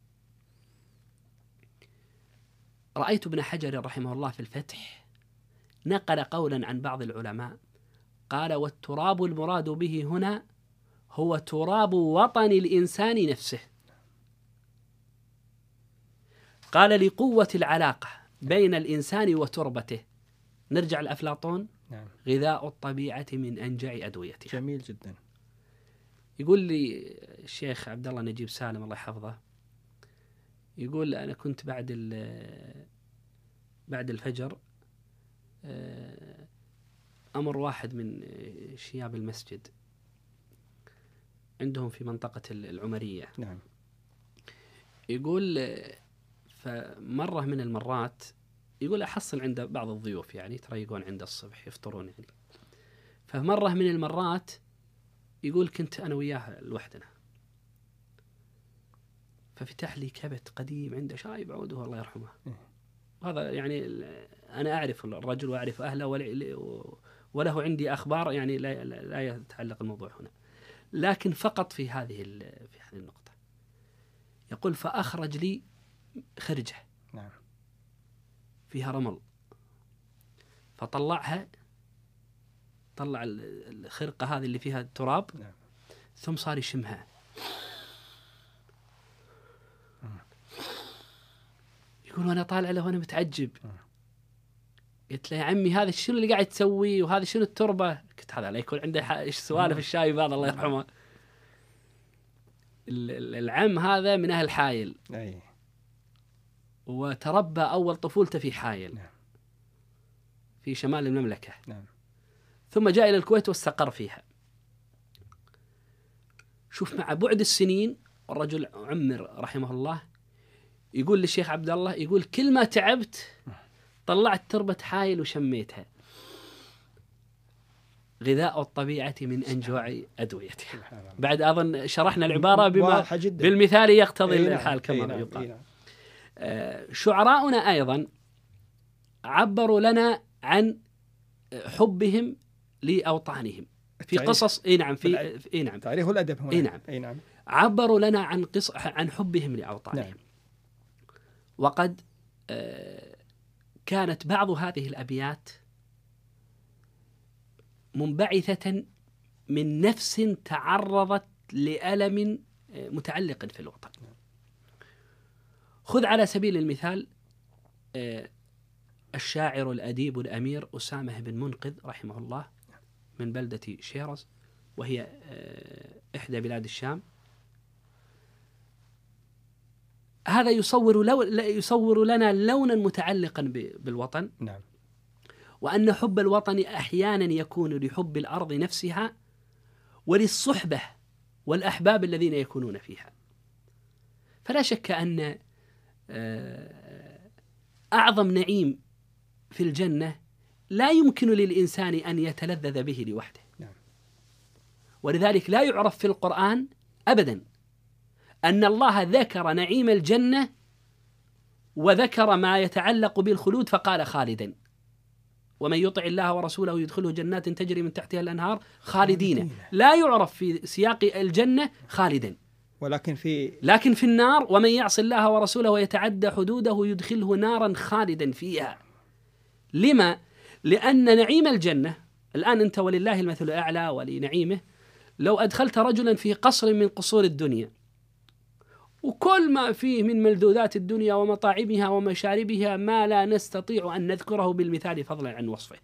رأيت ابن حجر رحمه الله في الفتح نقل قولا عن بعض العلماء قال: والتراب المراد به هنا هو تراب وطن الإنسان نفسه. قال: لقوة العلاقة بين الإنسان وتربته. نرجع لأفلاطون. نعم. غذاء الطبيعة من أنجع أدويتها. جميل جدا. يقول لي الشيخ عبد الله نجيب سالم الله يحفظه، يقول: أنا كنت بعد بعد الفجر أمر واحد من شياب المسجد عندهم في منطقة العمرية. نعم. يقول فمرة من المرات يقول أحصل عند بعض الضيوف، يعني تريقون عند الصبح يفطرون يعني. فمرة من المرات يقول كنت أنا وياه لوحدنا، ففتح لي كبت قديم عنده شايب عوده الله يرحمه. هذا يعني أنا أعرف الرجل وأعرف أهله وله عندي أخبار، يعني لا لا يتعلق الموضوع هنا، لكن فقط في هذه في هذه النقطة. يقول: فأخرج لي خرجة نعم. فيها رمل، فطلعها، طلع الخرقة هذه اللي فيها التراب، نعم. ثم صار يشمها. يقول وانا طالع له وانا متعجب، قلت له يا عمي هذا شنو اللي قاعد تسوي وهذا شنو التربة؟ قلت هذا لا يكون عنده ايش سوالف الشايب هذا الله يرحمه. العم هذا من اهل حايل، أي. وتربى اول طفولته في حايل، نعم. في شمال المملكة، نعم. ثم جاء الى الكويت واستقر فيها. شوف مع بعد السنين الرجل عمر رحمه الله يقول للشيخ عبد الله، يقول كل ما تعبت طلعت تربة حايل وشميتها. غذاء الطبيعة من أنجوع أدويتها. بعد أظن شرحنا العبارة بما بالمثال يقتضي إيه الحال كما إيه يقال. إيه آه شعراؤنا أيضا عبروا لنا عن حبهم لأوطانهم في قصص. إيه نعم في إيه نعم تاريخ الأدب هنا. إيه نعم. إيه نعم. عبروا لنا عن قص عن حبهم لأوطانهم. نعم. وقد آه كانت بعض هذه الأبيات منبعثة من نفس تعرضت لألم متعلق في الوطن. خذ على سبيل المثال الشاعر الأديب الأمير أسامة بن منقذ رحمه الله من بلدة شيرز، وهي إحدى بلاد الشام. هذا يصور لو يصور لنا لونا متعلقا بالوطن. نعم. وأن حب الوطن أحيانا يكون لحب الأرض نفسها وللصحبة والأحباب الذين يكونون فيها. فلا شك أن أعظم نعيم في الجنة لا يمكن للإنسان أن يتلذذ به لوحده. نعم. ولذلك لا يعرف في القرآن أبدا أن الله ذكر نعيم الجنة وذكر ما يتعلق بالخلود فقال خالدا، ومن يطع الله ورسوله يدخله جنات تجري من تحتها الأنهار خالدين. لا يعرف في سياق الجنة خالدا، ولكن في لكن في النار ومن يعص الله ورسوله ويتعدى حدوده يدخله نارا خالدا فيها. لما؟ لأن نعيم الجنة الآن أنت ولله المثل الأعلى ولنعيمه، لو أدخلت رجلا في قصر من قصور الدنيا وكل ما فيه من ملذوذات الدنيا ومطاعمها ومشاربها ما لا نستطيع أن نذكره بالمثال فضلا عن وصفه،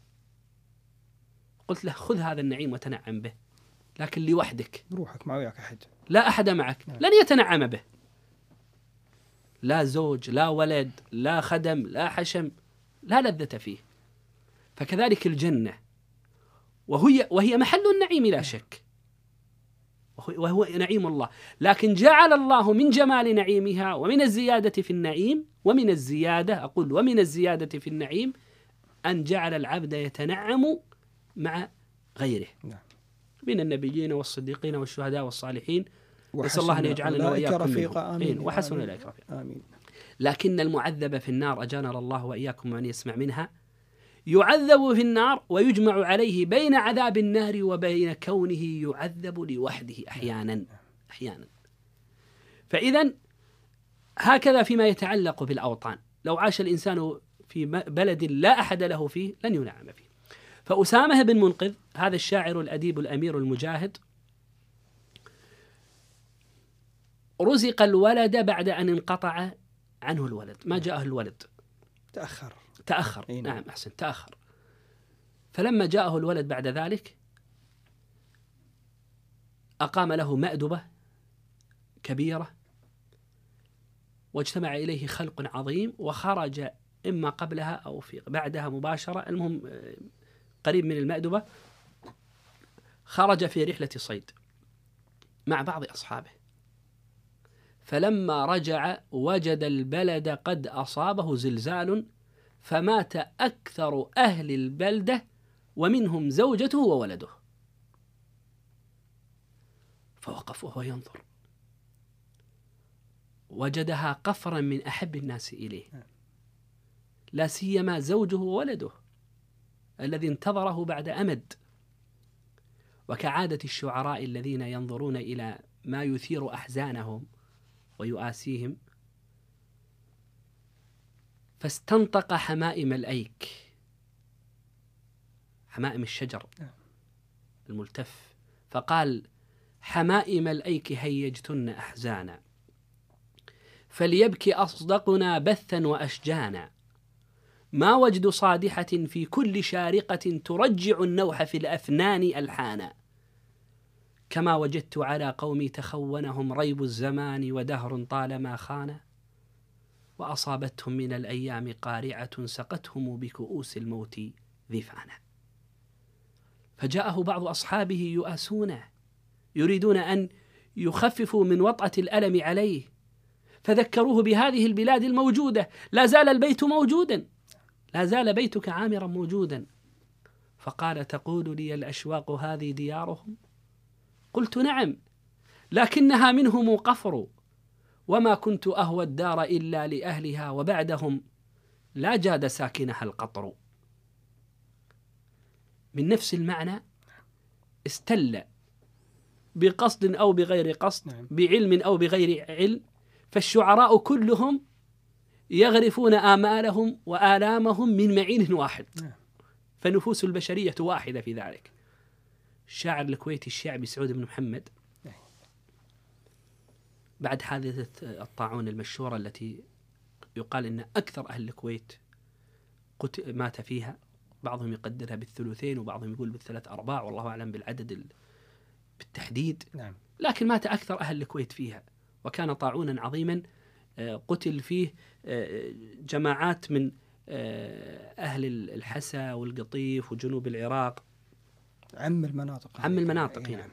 قلت له خذ هذا النعيم وتنعم به، لكن لوحدك، بروحك ما وياك أحد، لا أحد معك، لن يتنعم به، لا زوج لا ولد لا خدم لا حشم، لا لذة فيه. فكذلك الجنة وهي وهي محل النعيم لا شك، وهو نعيم الله، لكن جعل الله من جمال نعيمها ومن الزيادة في النعيم ومن الزيادة أقول ومن الزيادة في النعيم أن جعل العبد يتنعم مع غيره من النبيين والصديقين والشهداء والصالحين. نسأل الله أن يجعلنا وإياكم منهم. وحسن أولئك رفيقا. آمين. لكن المعذب في النار أجانر الله وإياكم وأن يسمع منها يعذب في النار ويجمع عليه بين عذاب النار وبين كونه يعذب لوحده أحيانا أحيانا. فإذا هكذا فيما يتعلق بالأوطان، لو عاش الإنسان في بلد لا أحد له فيه لن ينعم فيه. فأسامة بن منقذ هذا الشاعر الأديب الأمير المجاهد رزق الولد بعد أن انقطع عنه الولد، ما جاءه الولد، تأخر تأخر إيه نعم أحسن تأخر. فلما جاءه الولد بعد ذلك أقام له مأدبة كبيرة واجتمع إليه خلق عظيم، وخرج إما قبلها أو في بعدها مباشرة، المهم قريب من المأدبة، خرج في رحلة صيد مع بعض أصحابه. فلما رجع وجد البلد قد أصابه زلزال فمات أكثر أهل البلدة ومنهم زوجته وولده. فوقف وهو ينظر وجدها قفرا من أحب الناس إليه، لا سيما زوجه وولده الذي انتظره بعد أمد. وكعادة الشعراء الذين ينظرون إلى ما يثير أحزانهم ويؤاسيهم، فاستنطق حمائم الأيك حمائم الشجر الملتف، فقال: حمائم الأيك هيجتن أحزانا، فليبكي أصدقنا بثا وأشجانا، ما وجد صادحة في كل شارقة ترجع النوح في الأفنان ألحانا، كما وجدت على قومي تخونهم ريب الزمان ودهر طالما خان، وأصابتهم من الأيام قارعة سقتهم بكؤوس الموت ذفانا. فجاءه بعض أصحابه يؤاسونه، يريدون أن يخففوا من وطأة الألم عليه، فذكروه بهذه البلاد الموجودة، لا زال البيت موجودا، لا زال بيتك عامرا موجودا. فقال: تقول لي الأشواق هذه ديارهم؟ قلت: نعم، لكنها منهم قفر، وما كنت أهوى الدار إلا لأهلها، وبعدهم لا جاد ساكنها القطر. من نفس المعنى استل بقصد أو بغير قصد، بعلم أو بغير علم، فالشعراء كلهم يغرفون آمالهم وآلامهم من معين واحد، فنفوس البشرية واحدة في ذلك. الشاعر الكويتي الشعبي سعود بن محمد بعد حادثة الطاعون المشهورة التي يقال أن أكثر أهل الكويت مات فيها، بعضهم يقدرها بالثلثين وبعضهم يقول بالثلاث أرباع، والله أعلم بالعدد بالتحديد، نعم. لكن مات أكثر أهل الكويت فيها، وكان طاعونا عظيما قتل فيه جماعات من أهل الحسا والقطيف وجنوب العراق، عم المناطق عم المناطق نعم.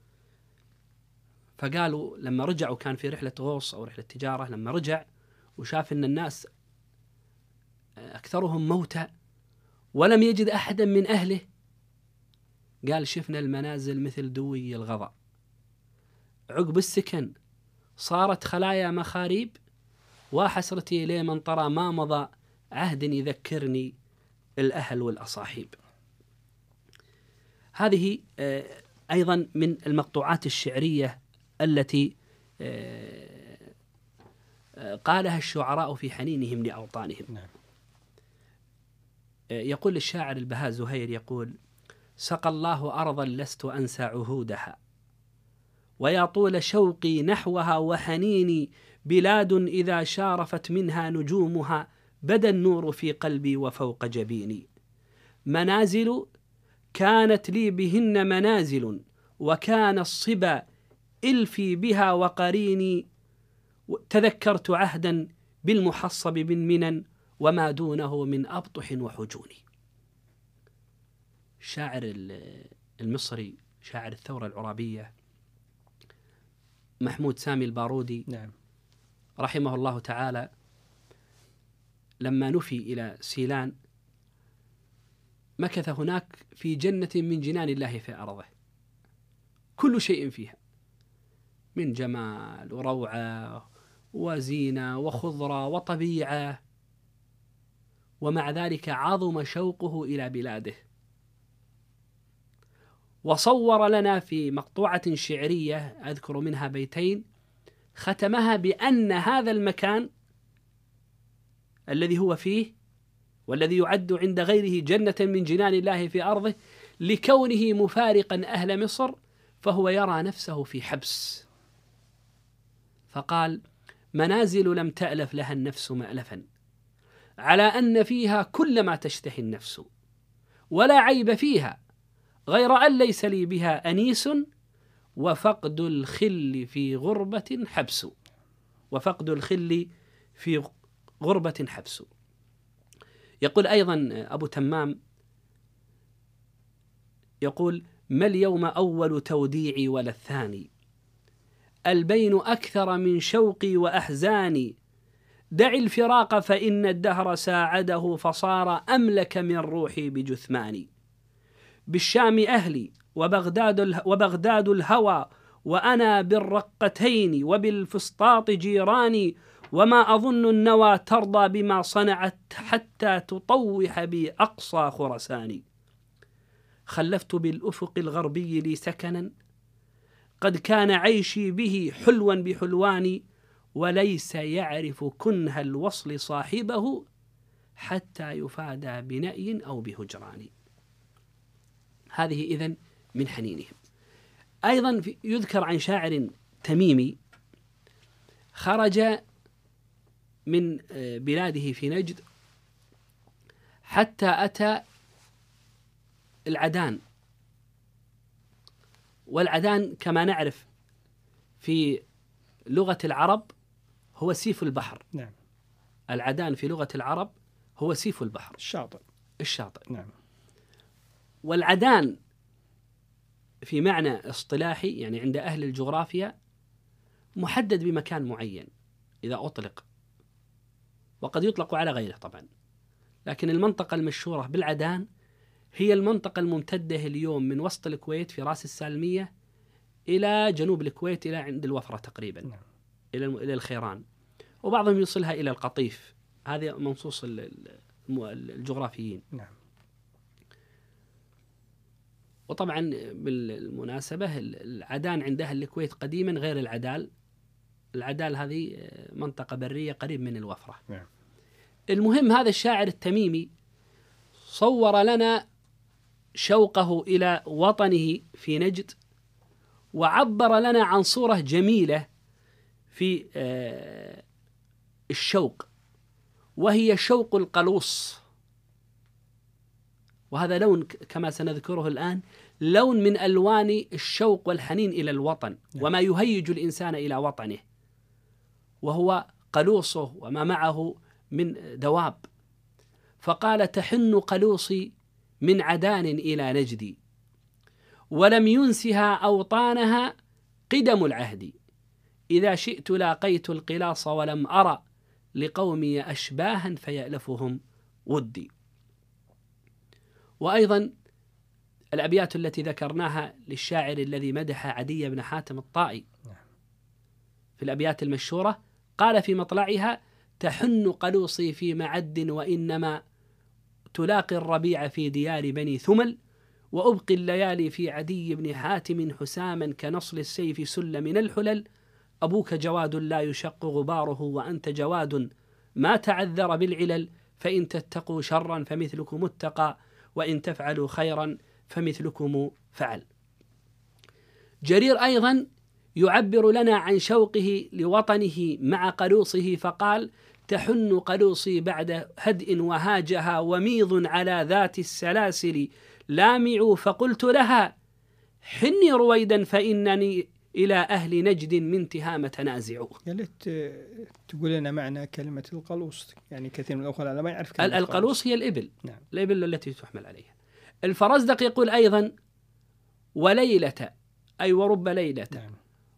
فقالوا لما رجعوا، كان في رحلة غوص أو رحلة تجارة، لما رجع وشاف أن الناس أكثرهم موتى ولم يجد أحدا من أهله، قال: شفنا المنازل مثل دوي الغضا، عقب السكن صارت خلايا مخاريب، وحسرتي لي من طرى ما مضى عهد يذكرني الأهل والأصاحيب. هذه أيضا من المقطوعات الشعرية التي قالها الشعراء في حنينهم لأوطانهم. نعم. يقول الشاعر البهاء زهير، يقول: سقى الله أرضا لست أنسى عهودها، ويا طول شوقي نحوها وحنيني، بلاد إذا شارفت منها نجومها بدا النور في قلبي وفوق جبيني، منازل كانت لي بهن منازل، وكان الصبا إلفي بها وقريني، تذكرت عهدا بالمحصب من منن، وما دونه من أبطح وحجون. الشاعر المصري شاعر الثورة العرابية محمود سامي البارودي، نعم. رحمه الله تعالى، لما نفي إلى سيلان مكث هناك في جنة من جنان الله في أرضه، كل شيء فيها من جمال وروعة وزينة وخضرة وطبيعة، ومع ذلك عظم شوقه إلى بلاده. وصور لنا في مقطوعة شعرية أذكر منها بيتين ختمها بأن هذا المكان الذي هو فيه والذي يعد عند غيره جنة من جنان الله في أرضه، لكونه مفارقا أهل مصر فهو يرى نفسه في حبس. فقال: منازل لم تألف لها النفس مألفا، على أن فيها كل ما تشتهي النفس، ولا عيب فيها غير أن ليس لي بها أنيس، وفقد الخل في غربة حبس، وفقد الخل في غربة حبس. يقول أيضا أبو تمام، يقول: ما اليوم أول توديعي ولا الثاني، البين أكثر من شوقي وأحزاني، دع الفراق فإن الدهر ساعده، فصار أملك من روحي بجثماني، بالشام أهلي وبغداد, وبغداد الهوى، وأنا بالرقتين وبالفسطاط جيراني، وما أظن النوى ترضى بما صنعت، حتى تطوح بي أقصى خرساني، خلفت بالأفق الغربي لي سكنا، قد كان عيشي به حلوا بحلواني، وليس يعرف كنه الوصل صاحبه، حتى يفادى بنأي أو بهجران. هذه إذن من حنينهم. أيضا يذكر عن شاعر تميمي خرج من بلاده في نجد حتى أتى العدان، والعدان كما نعرف في لغة العرب هو سيف البحر. نعم. العدان في لغة العرب هو سيف البحر، الشاطئ. الشاطئ. نعم. والعدان في معنى اصطلاحي يعني عند أهل الجغرافيا محدد بمكان معين إذا أطلق، وقد يطلق على غيره طبعا، لكن المنطقة المشهورة بالعدان هي المنطقة الممتدة اليوم من وسط الكويت في رأس السالمية إلى جنوب الكويت إلى عند الوفرة تقريبا. نعم. إلى إلى الخيران، وبعضهم يوصلها إلى القطيف. هذا منصوص الجغرافيين. نعم. وطبعا بالمناسبة العدان عند أهل الكويت قديما غير العدال. العدال هذه منطقة برية قريب من الوفرة. نعم. المهم هذا الشاعر التميمي صور لنا شوقه إلى وطنه في نجد، وعبر لنا عن صورة جميلة في الشوق، وهي شوق القلوص. وهذا لون كما سنذكره الآن، لون من ألوان الشوق والحنين إلى الوطن وما يهيج الإنسان إلى وطنه، وهو قلوصه وما معه من دواب. فقال: تحن قلوصي من عدان إلى نجدي، ولم ينسها أوطانها قدم العهد، إذا شئت لاقيت القلاص ولم أرى لقومي أشباها فيألفهم ودي. وأيضا الأبيات التي ذكرناها للشاعر الذي مدح عدي بن حاتم الطائي في الأبيات المشهورة، قال في مطلعها: تحن قلوصي في معد وإنما تلاقي الربيع في ديار بني ثمل، وأبقي الليالي في عدي بن حاتم حساما كنصل السيف سل من الحلل، أبوك جواد لا يشق غباره وأنت جواد ما تعذر بالعلل، فإن تتقوا شرا فمثلكم اتقى وإن تفعلوا خيرا فمثلكم فعل. جرير أيضا يعبر لنا عن شوقه لوطنه مع قلوصه، فقال: تحن قلوصي بعد هدء وهاجها وميض على ذات السلاسل لامع، فقلت لها حني رويدا فإنني إلى أهل نجد من تهامة تنازع. يا ليت تقول لنا معنى كلمة القلوص، يعني كثير من الأخوة ما يعرف كلمة القلوص. هي الإبل. نعم. الإبل التي تحمل عليها. الفرزدق يقول أيضا: وليلة، أي ورب ليلة. نعم.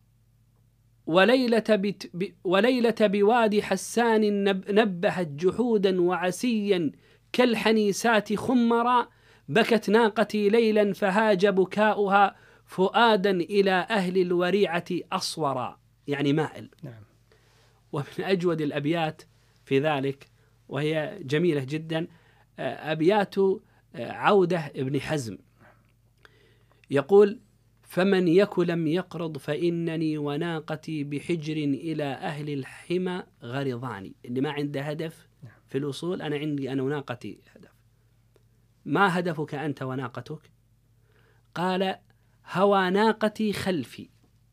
وليلة, بت ب وليلة بوادي حسان نب نبهت جحودا وعسيا كالحنيسات خمرا، بكت ناقتي ليلا فهاج بكاؤها فؤادا إلى أهل الوريعة أصورا، يعني مائل. نعم. ومن أجود الأبيات في ذلك وهي جميلة جدا أبيات عودة ابن حزم، يقول: فمن يك لم يقرض فإنني وناقتي بحجر إلى أهل الحمى غرضاني. اللي ما عنده هدف في الوصول، أنا عندي أنا وناقتي هدف. ما هدفك أنت وناقتك؟ قال: هوى ناقتي خلفي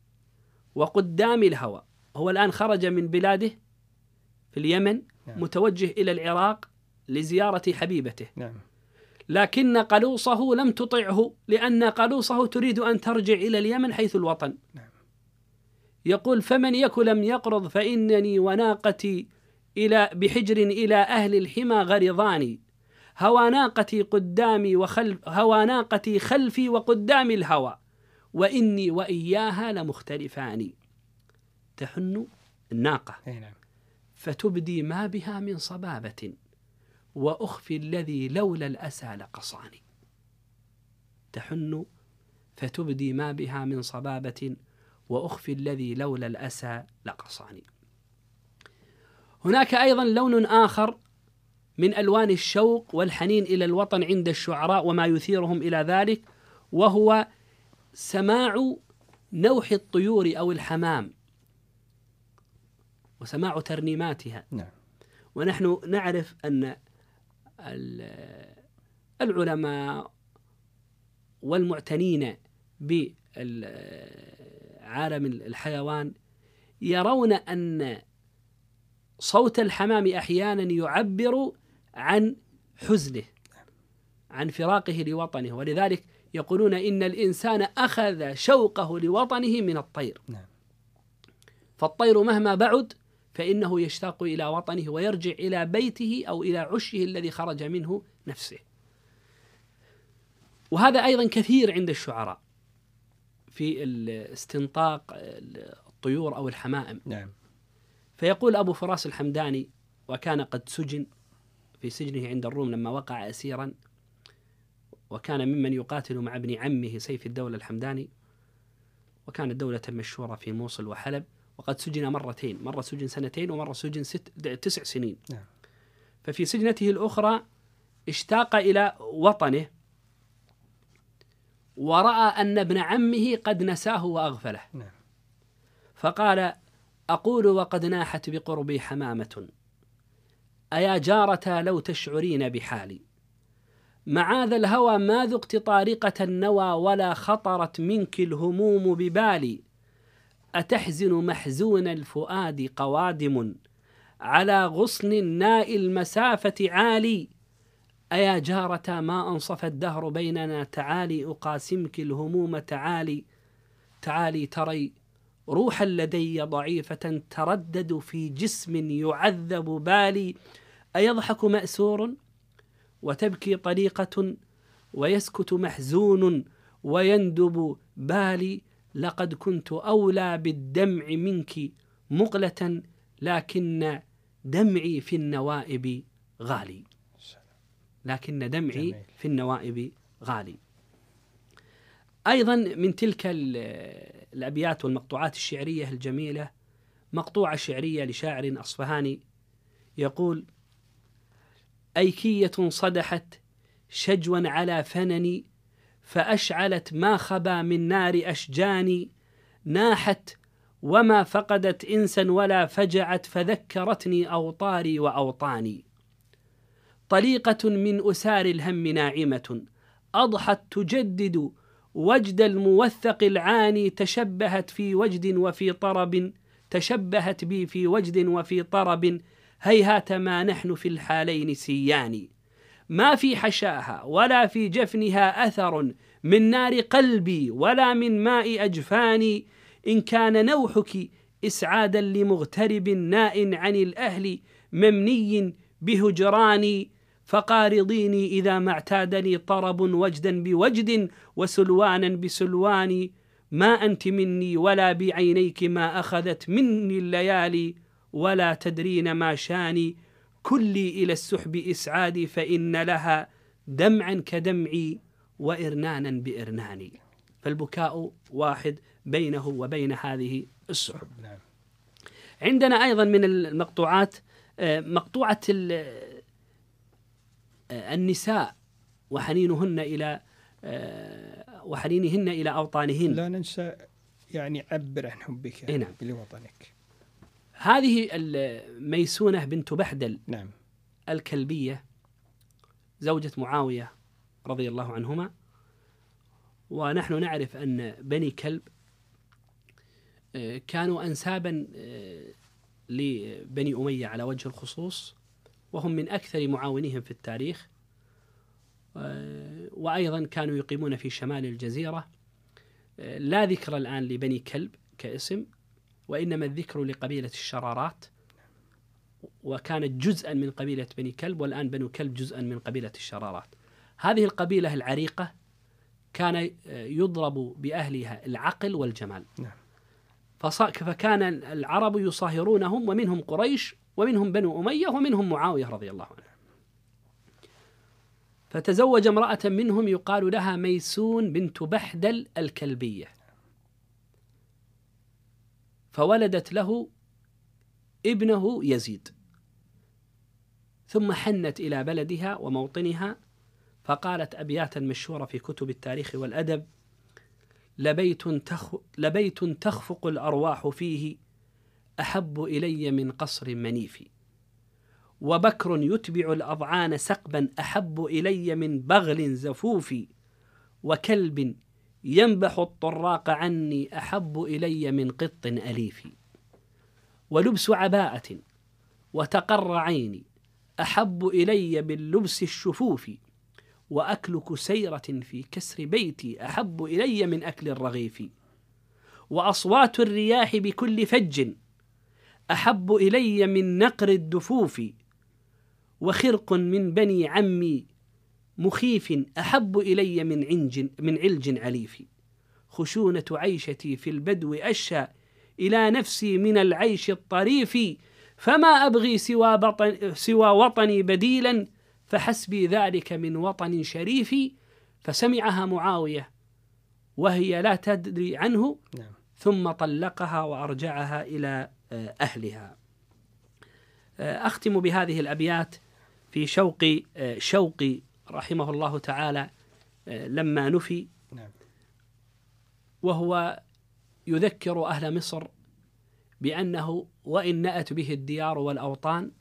وقدام الهوى. هو الآن خرج من بلاده في اليمن متوجه إلى العراق لزيارة حبيبته. نعم. لكن قلوصه لم تطعه، لأن قلوصه تريد أن ترجع إلى اليمن حيث الوطن. نعم. يقول: فمن يك لم يقرض فإنني وناقتي إلى بحجر إلى أهل الحمى غرضاني، هوى ناقتي قدامي وخلف هوى ناقتي خلفي وقدامي الهوى، وإني وإياها لمختلفان. تحن الناقة فتبدي ما بها من صبابة، وأخفي الذي لولا الأسى لقصاني. تحن فتبدي ما بها من صبابة، وأخفي الذي لولا الأسى لقصاني. هناك أيضا لون آخر من ألوان الشوق والحنين إلى الوطن عند الشعراء وما يثيرهم إلى ذلك، وهو سماع نوح الطيور أو الحمام وسماع ترنيماتها. نعم. ونحن نعرف أن العلماء والمعتنين بعالم الحيوان يرون أن صوت الحمام أحيانا يعبر عن حزنه، عن فراقه لوطنه، ولذلك يقولون إن الإنسان أخذ شوقه لوطنه من الطير. فالطير مهما بعد فإنه يشتاق إلى وطنه ويرجع إلى بيته أو إلى عشه الذي خرج منه نفسه. وهذا أيضا كثير عند الشعراء في استنطاق الطيور أو الحمائم. نعم. فيقول أبو فراس الحمداني، وكان قد سجن في سجنه عند الروم لما وقع أسيرا، وكان ممن يقاتل مع ابن عمه سيف الدولة الحمداني، وكانت دولة مشهورة في موصل وحلب، وقد سجن مرتين، مرة سجن سنتين ومرة سجن ست تسع سنين. نعم. ففي سجنته الأخرى اشتاق إلى وطنه، ورأى أن ابن عمه قد نساه وأغفله. نعم. فقال: أقول وقد ناحت بقربي حمامة، أيا جارة لو تشعرين بحالي، معاذ الهوى ما ذقت طارقة النوى، ولا خطرت منك الهموم ببالي، أتحزن محزون الفؤاد قوادم، على غصن ناء المسافة عالي، أيا جارة ما أنصف الدهر بيننا، تعالي أقاسمك الهموم، تعالي تعالي تري روحا لدي ضعيفة تردد في جسم يعذب بالي، أيضحك مأسور وتبكي طليقة، ويسكت محزون ويندب بالي، لقد كنت أولى بالدمع منك مقلة، لكن دمعي في النوائب غالي، لكن دمعي جميل. في النوائب غالي. أيضا من تلك الأبيات والمقطوعات الشعرية الجميلة مقطوعة شعرية لشاعر أصفهاني يقول: أيكية صدحت شجوا على فنني، فأشعلت ما خبا من نار أشجاني، ناحت وما فقدت إنسا ولا فجعت، فذكرتني أوطاري وأوطاني، طليقة من أسار الهم ناعمة، أضحت تجدد وجد الموثق العاني، تشبهت في وجد وفي طرب، تشبهت بي في وجد وفي طرب، هيهات ما نحن في الحالين سيان، ما في حشاها ولا في جفنها أثر من نار قلبي ولا من ماء أجفاني، إن كان نوحك إسعادا لمغترب ناء عن الأهل ممني بهجراني، فقارضيني إذا ما اعتادني طرب وجدا بوجد وسلوانا بسلواني، ما أنت مني ولا بعينيك ما أخذت مني الليالي، ولا تدرين ما شاني، كلي إلى السحب إسعادي، فإن لها دمعا كدمعي وإرنانا بإرناني. فالبكاء واحد بينه وبين هذه السحب. عندنا أيضا من المقطوعات مقطوعة النساء وحنينهن إلى وحنينهن إلى أوطانهن. لا ننسى يعني عبر عن حبك نعم. لوطنك. هذه الميسونة بنت بحدل نعم. الكلبية زوجة معاوية رضي الله عنهما، ونحن نعرف أن بني كلب كانوا أنسابا لبني أمية على وجه الخصوص، وهم من أكثر معاونيهم في التاريخ، وأيضا كانوا يقيمون في شمال الجزيرة. لا ذكر الآن لبني كلب كاسم، وإنما الذكر لقبيلة الشرارات، وكانت جزءا من قبيلة بني كلب، والآن بنو كلب جزءا من قبيلة الشرارات. هذه القبيلة العريقة كان يضرب بأهلها العقل والجمال. نعم. فكان العرب يصاهرونهم، ومنهم قريش ومنهم بنو أمية ومنهم معاوية رضي الله عنه. فتزوج امرأة منهم يقال لها ميسون بنت بحدل الكلبية، فولدت له ابنه يزيد، ثم حنت إلى بلدها وموطنها، فقالت أبياتا مشهورة في كتب التاريخ والأدب: لبيت, تخ... لبيت تخفق الأرواح فيه أحب إلي من قصر منيف، وبكر يتبع الأضعان سقبا أحب إلي من بغل زفوف، وكلب ينبح الطراق عني أحب إلي من قط أليف، ولبس عباءة وتقر عيني أحب إلي من لبس الشفوف، وأكل كسيرة في كسر بيتي أحب إلي من أكل الرغيف، وأصوات الرياح بكل فج أحب إلي من نقر الدفوف، وخرق من بني عمي مخيف أحب إلي من عنج من علج عليف، خشونة عيشتي في البدو أشى إلى نفسي من العيش الطريف، فما أبغي سوى, بطن سوى وطني بديلا فحسبي ذلك من وطن شريف. فسمعها معاوية وهي لا تدري عنه ثم طلقها وأرجعها إلى أهلها. أختم بهذه الأبيات في شوقي شوقي رحمه الله تعالى لما نفي، وهو يذكر أهل مصر بأنه وإن نأت به الديار والأوطان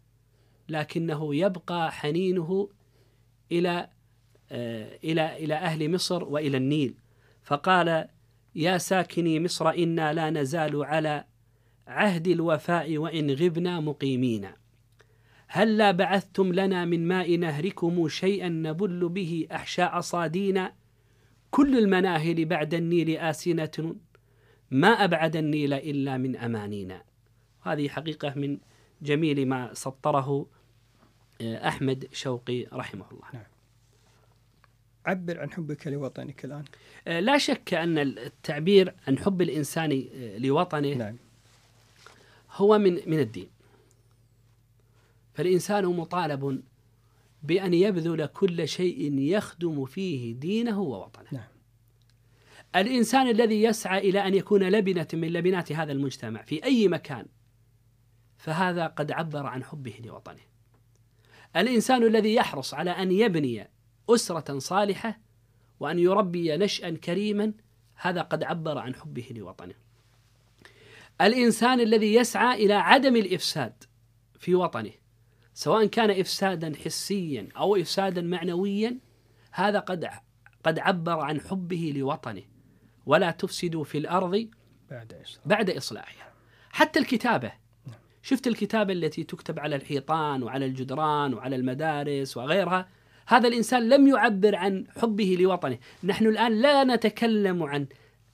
لكنه يبقى حنينه إلى إلى إلى أهل مصر وإلى النيل، فقال: يا ساكني مصر إنا لا نزال على عهد الوفاء وإن غبنا مقيمين، هلا بعثتم لنا من ماء نهركم شيئا نبل به أحشاء صادينا، كل المناهل بعد النيل آسنة ما أبعد النيل إلا من أمانينا. هذه حقيقة من جميل ما سطره أحمد شوقي رحمه الله. نعم. عبر عن حبك لوطنك الآن. لا شك أن التعبير عن حب الإنسان لوطنه نعم. هو من من الدين، فالإنسان مطالب بأن يبذل كل شيء يخدم فيه دينه ووطنه. نعم. الإنسان الذي يسعى إلى أن يكون لبنة من لبنات هذا المجتمع في أي مكان فهذا قد عبر عن حبه لوطنه. الإنسان الذي يحرص على أن يبني أسرة صالحة وأن يربي نشأ كريما هذا قد عبر عن حبه لوطنه. الإنسان الذي يسعى إلى عدم الإفساد في وطنه سواء كان إفسادا حسيا أو إفسادا معنويا هذا قد قد عبر عن حبه لوطنه. ولا تفسدوا في الأرض بعد إصلاحها. بعد إصلاحها. حتى الكتابة، شفت الكتابة التي تكتب على الحيطان وعلى الجدران وعلى المدارس وغيرها، هذا الإنسان لم يعبر عن حبه لوطنه. نحن الآن لا نتكلم عن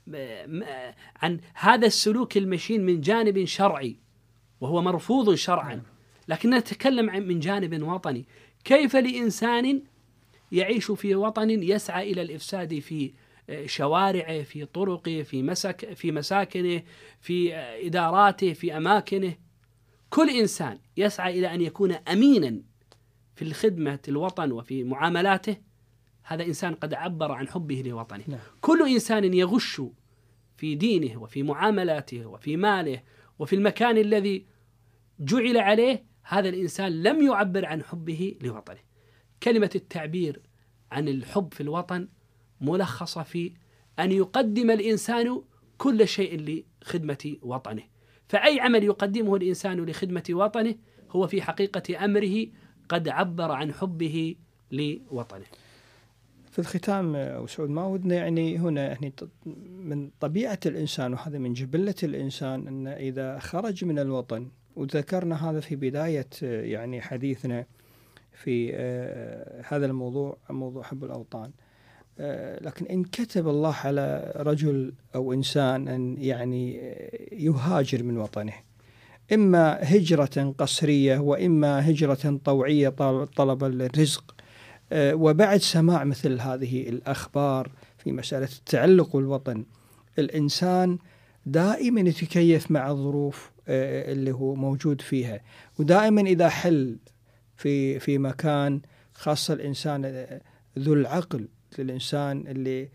عن هذا السلوك المشين من جانب شرعي وهو مرفوض شرعا، لكن نتكلم عن من جانب وطني. كيف لإنسان يعيش في وطن يسعى إلى الإفساد في شوارعه، في طرقه، في مسك في مساكنه، في إداراته، في أماكنه؟ كل إنسان يسعى إلى أن يكون أمينا في الخدمة الوطن وفي معاملاته هذا إنسان قد عبر عن حبه لوطنه. نعم. كل إنسان يغش في دينه وفي معاملاته وفي ماله وفي المكان الذي جعل عليه هذا الإنسان لم يعبر عن حبه لوطنه. كلمة التعبير عن الحب في الوطن ملخصة في أن يقدم الإنسان كل شيء لخدمة وطنه، فأي عمل يقدمه الإنسان لخدمة وطنه هو في حقيقة أمره قد عبر عن حبه لوطنه. في الختام أبو سعود ما ودنا يعني هنا يعني من طبيعة الإنسان وهذا من جبلة الإنسان أن إذا خرج من الوطن، وذكرنا هذا في بداية يعني حديثنا في هذا الموضوع موضوع حب الأوطان، لكن إن كتب الله على رجل أو إنسان أن يعني يهاجر من وطنه إما هجرة قسرية وإما هجرة طوعية طلبا للرزق، وبعد سماع مثل هذه الأخبار في مسألة التعلق بالوطن الإنسان دائما يتكيف مع الظروف اللي هو موجود فيها، ودائما إذا حل في في مكان خاصة الإنسان ذو العقل، الإنسان اللي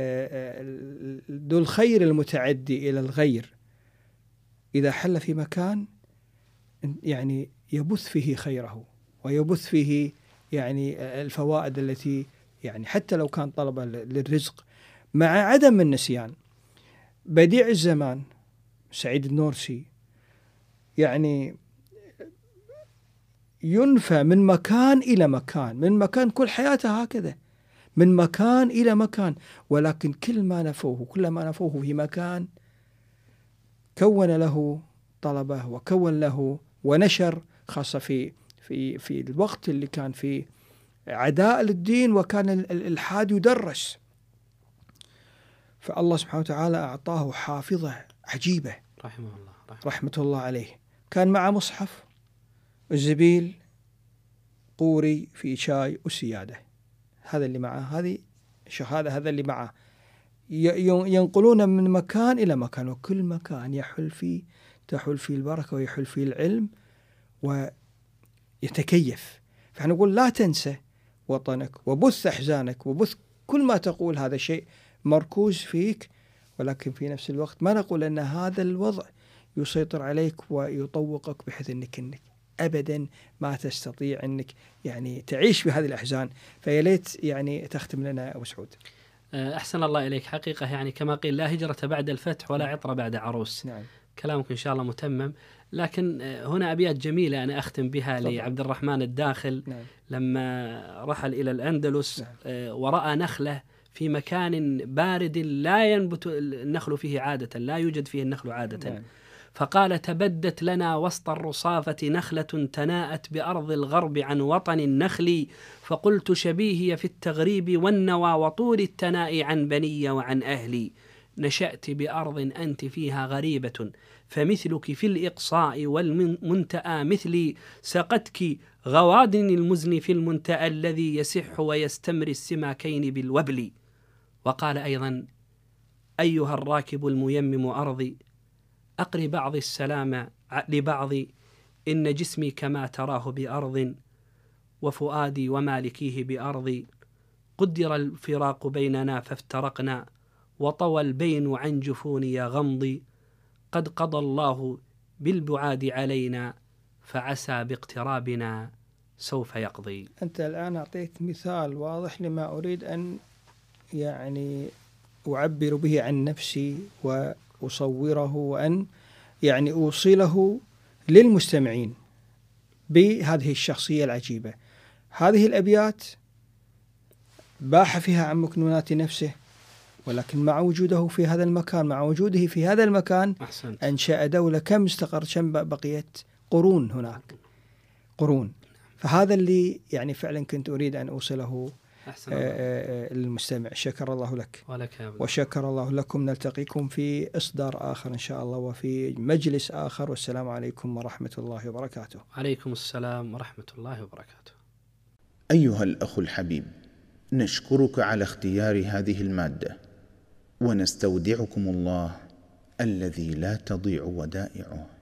ذو الخير المتعدي إلى الغير، إذا حل في مكان يعني يبث فيه خيره ويبث فيه يعني الفوائد التي يعني حتى لو كان طلبا للرزق مع عدم النسيان. بديع الزمان سعيد النورسي يعني ينفى من مكان إلى مكان، من مكان كل حياته هكذا، من مكان إلى مكان، ولكن كل ما نفوه كل ما نفوه في مكان كون له طلبة وكون له ونشر، خاصة في في في الوقت اللي كان فيه عداء للدين وكان الإلحاد يدرس. فالله سبحانه وتعالى أعطاه حافظة عجيبة رحمه الله رحمه, رحمة الله عليه. كان معه مصحف، الزبيل، قوري في شاي وسيادة، هذا اللي معه، هذه شهادة، هذا اللي معه. ينقلون من مكان إلى مكان، وكل مكان يحل فيه تحل فيه البركة ويحل فيه العلم ويتكيف. فإحنا نقول لا تنسى وطنك وبث أحزانك وبث كل ما تقول، هذا شيء مركوز فيك، ولكن في نفس الوقت ما نقول أن هذا الوضع يسيطر عليك ويطوقك بحيث أنك, إنك أبدا ما تستطيع أنك يعني تعيش بهذه الأحزان. فيليت يعني تختم لنا أبو سعود. أحسن الله إليك. حقيقة يعني كما قيل لا هجرة بعد الفتح ولا عطر بعد عروس. نعم. كلامك إن شاء الله متمم، لكن هنا أبيات جميلة أنا أختم بها طبعا. لعبد الرحمن الداخل. نعم. لما رحل إلى الأندلس نعم. ورأى نخلة في مكان بارد لا ينبت النخل فيه عادة، لا يوجد فيه النخل عادة. نعم. فقال تبدت لنا وسط الرصافة نخلة تناءت بأرض الغرب عن وطن النخل، فقلت شبيهي في التغريب والنوى وطول التناء عن بني وعن أهلي، نشأت بأرض أنت فيها غريبة فمثلك في الإقصاء والمنتأى مثلي، سقتك غوادن المزن في المنتأى الذي يسح ويستمر السماكين بالوبل. وقال أيضا أيها الراكب الميمم أرضي أقري بعض السلام لبعض، إن جسمي كما تراه بأرض وفؤادي ومالكيه بأرضي، قدر الفراق بيننا فافترقنا وطوى البين عن جفوني غمضي، قد قضى الله بالبعاد علينا فعسى باقترابنا سوف يقضي. أنت الآن أعطيت مثال واضح لما أريد أن يعني أعبر به عن نفسي وأصوره وأن يعني أوصله للمستمعين بهذه الشخصية العجيبة. هذه الأبيات باح فيها عن مكنونات نفسه، ولكن مع وجوده في هذا المكان مع وجوده في هذا المكان أحسنت. أنشأ دولة. كم استقر، كم بقيت قرون هناك، قرون. فهذا اللي يعني فعلا كنت أريد أن أوصله للمستمع. شكر الله لك ولك وشكر الله لكم. نلتقيكم في إصدار آخر إن شاء الله وفي مجلس آخر، والسلام عليكم ورحمة الله وبركاته. عليكم السلام ورحمة الله وبركاته. أيها الأخ الحبيب، نشكرك على اختيار هذه المادة، ونستودعكم الله الذي لا تضيع ودائعه.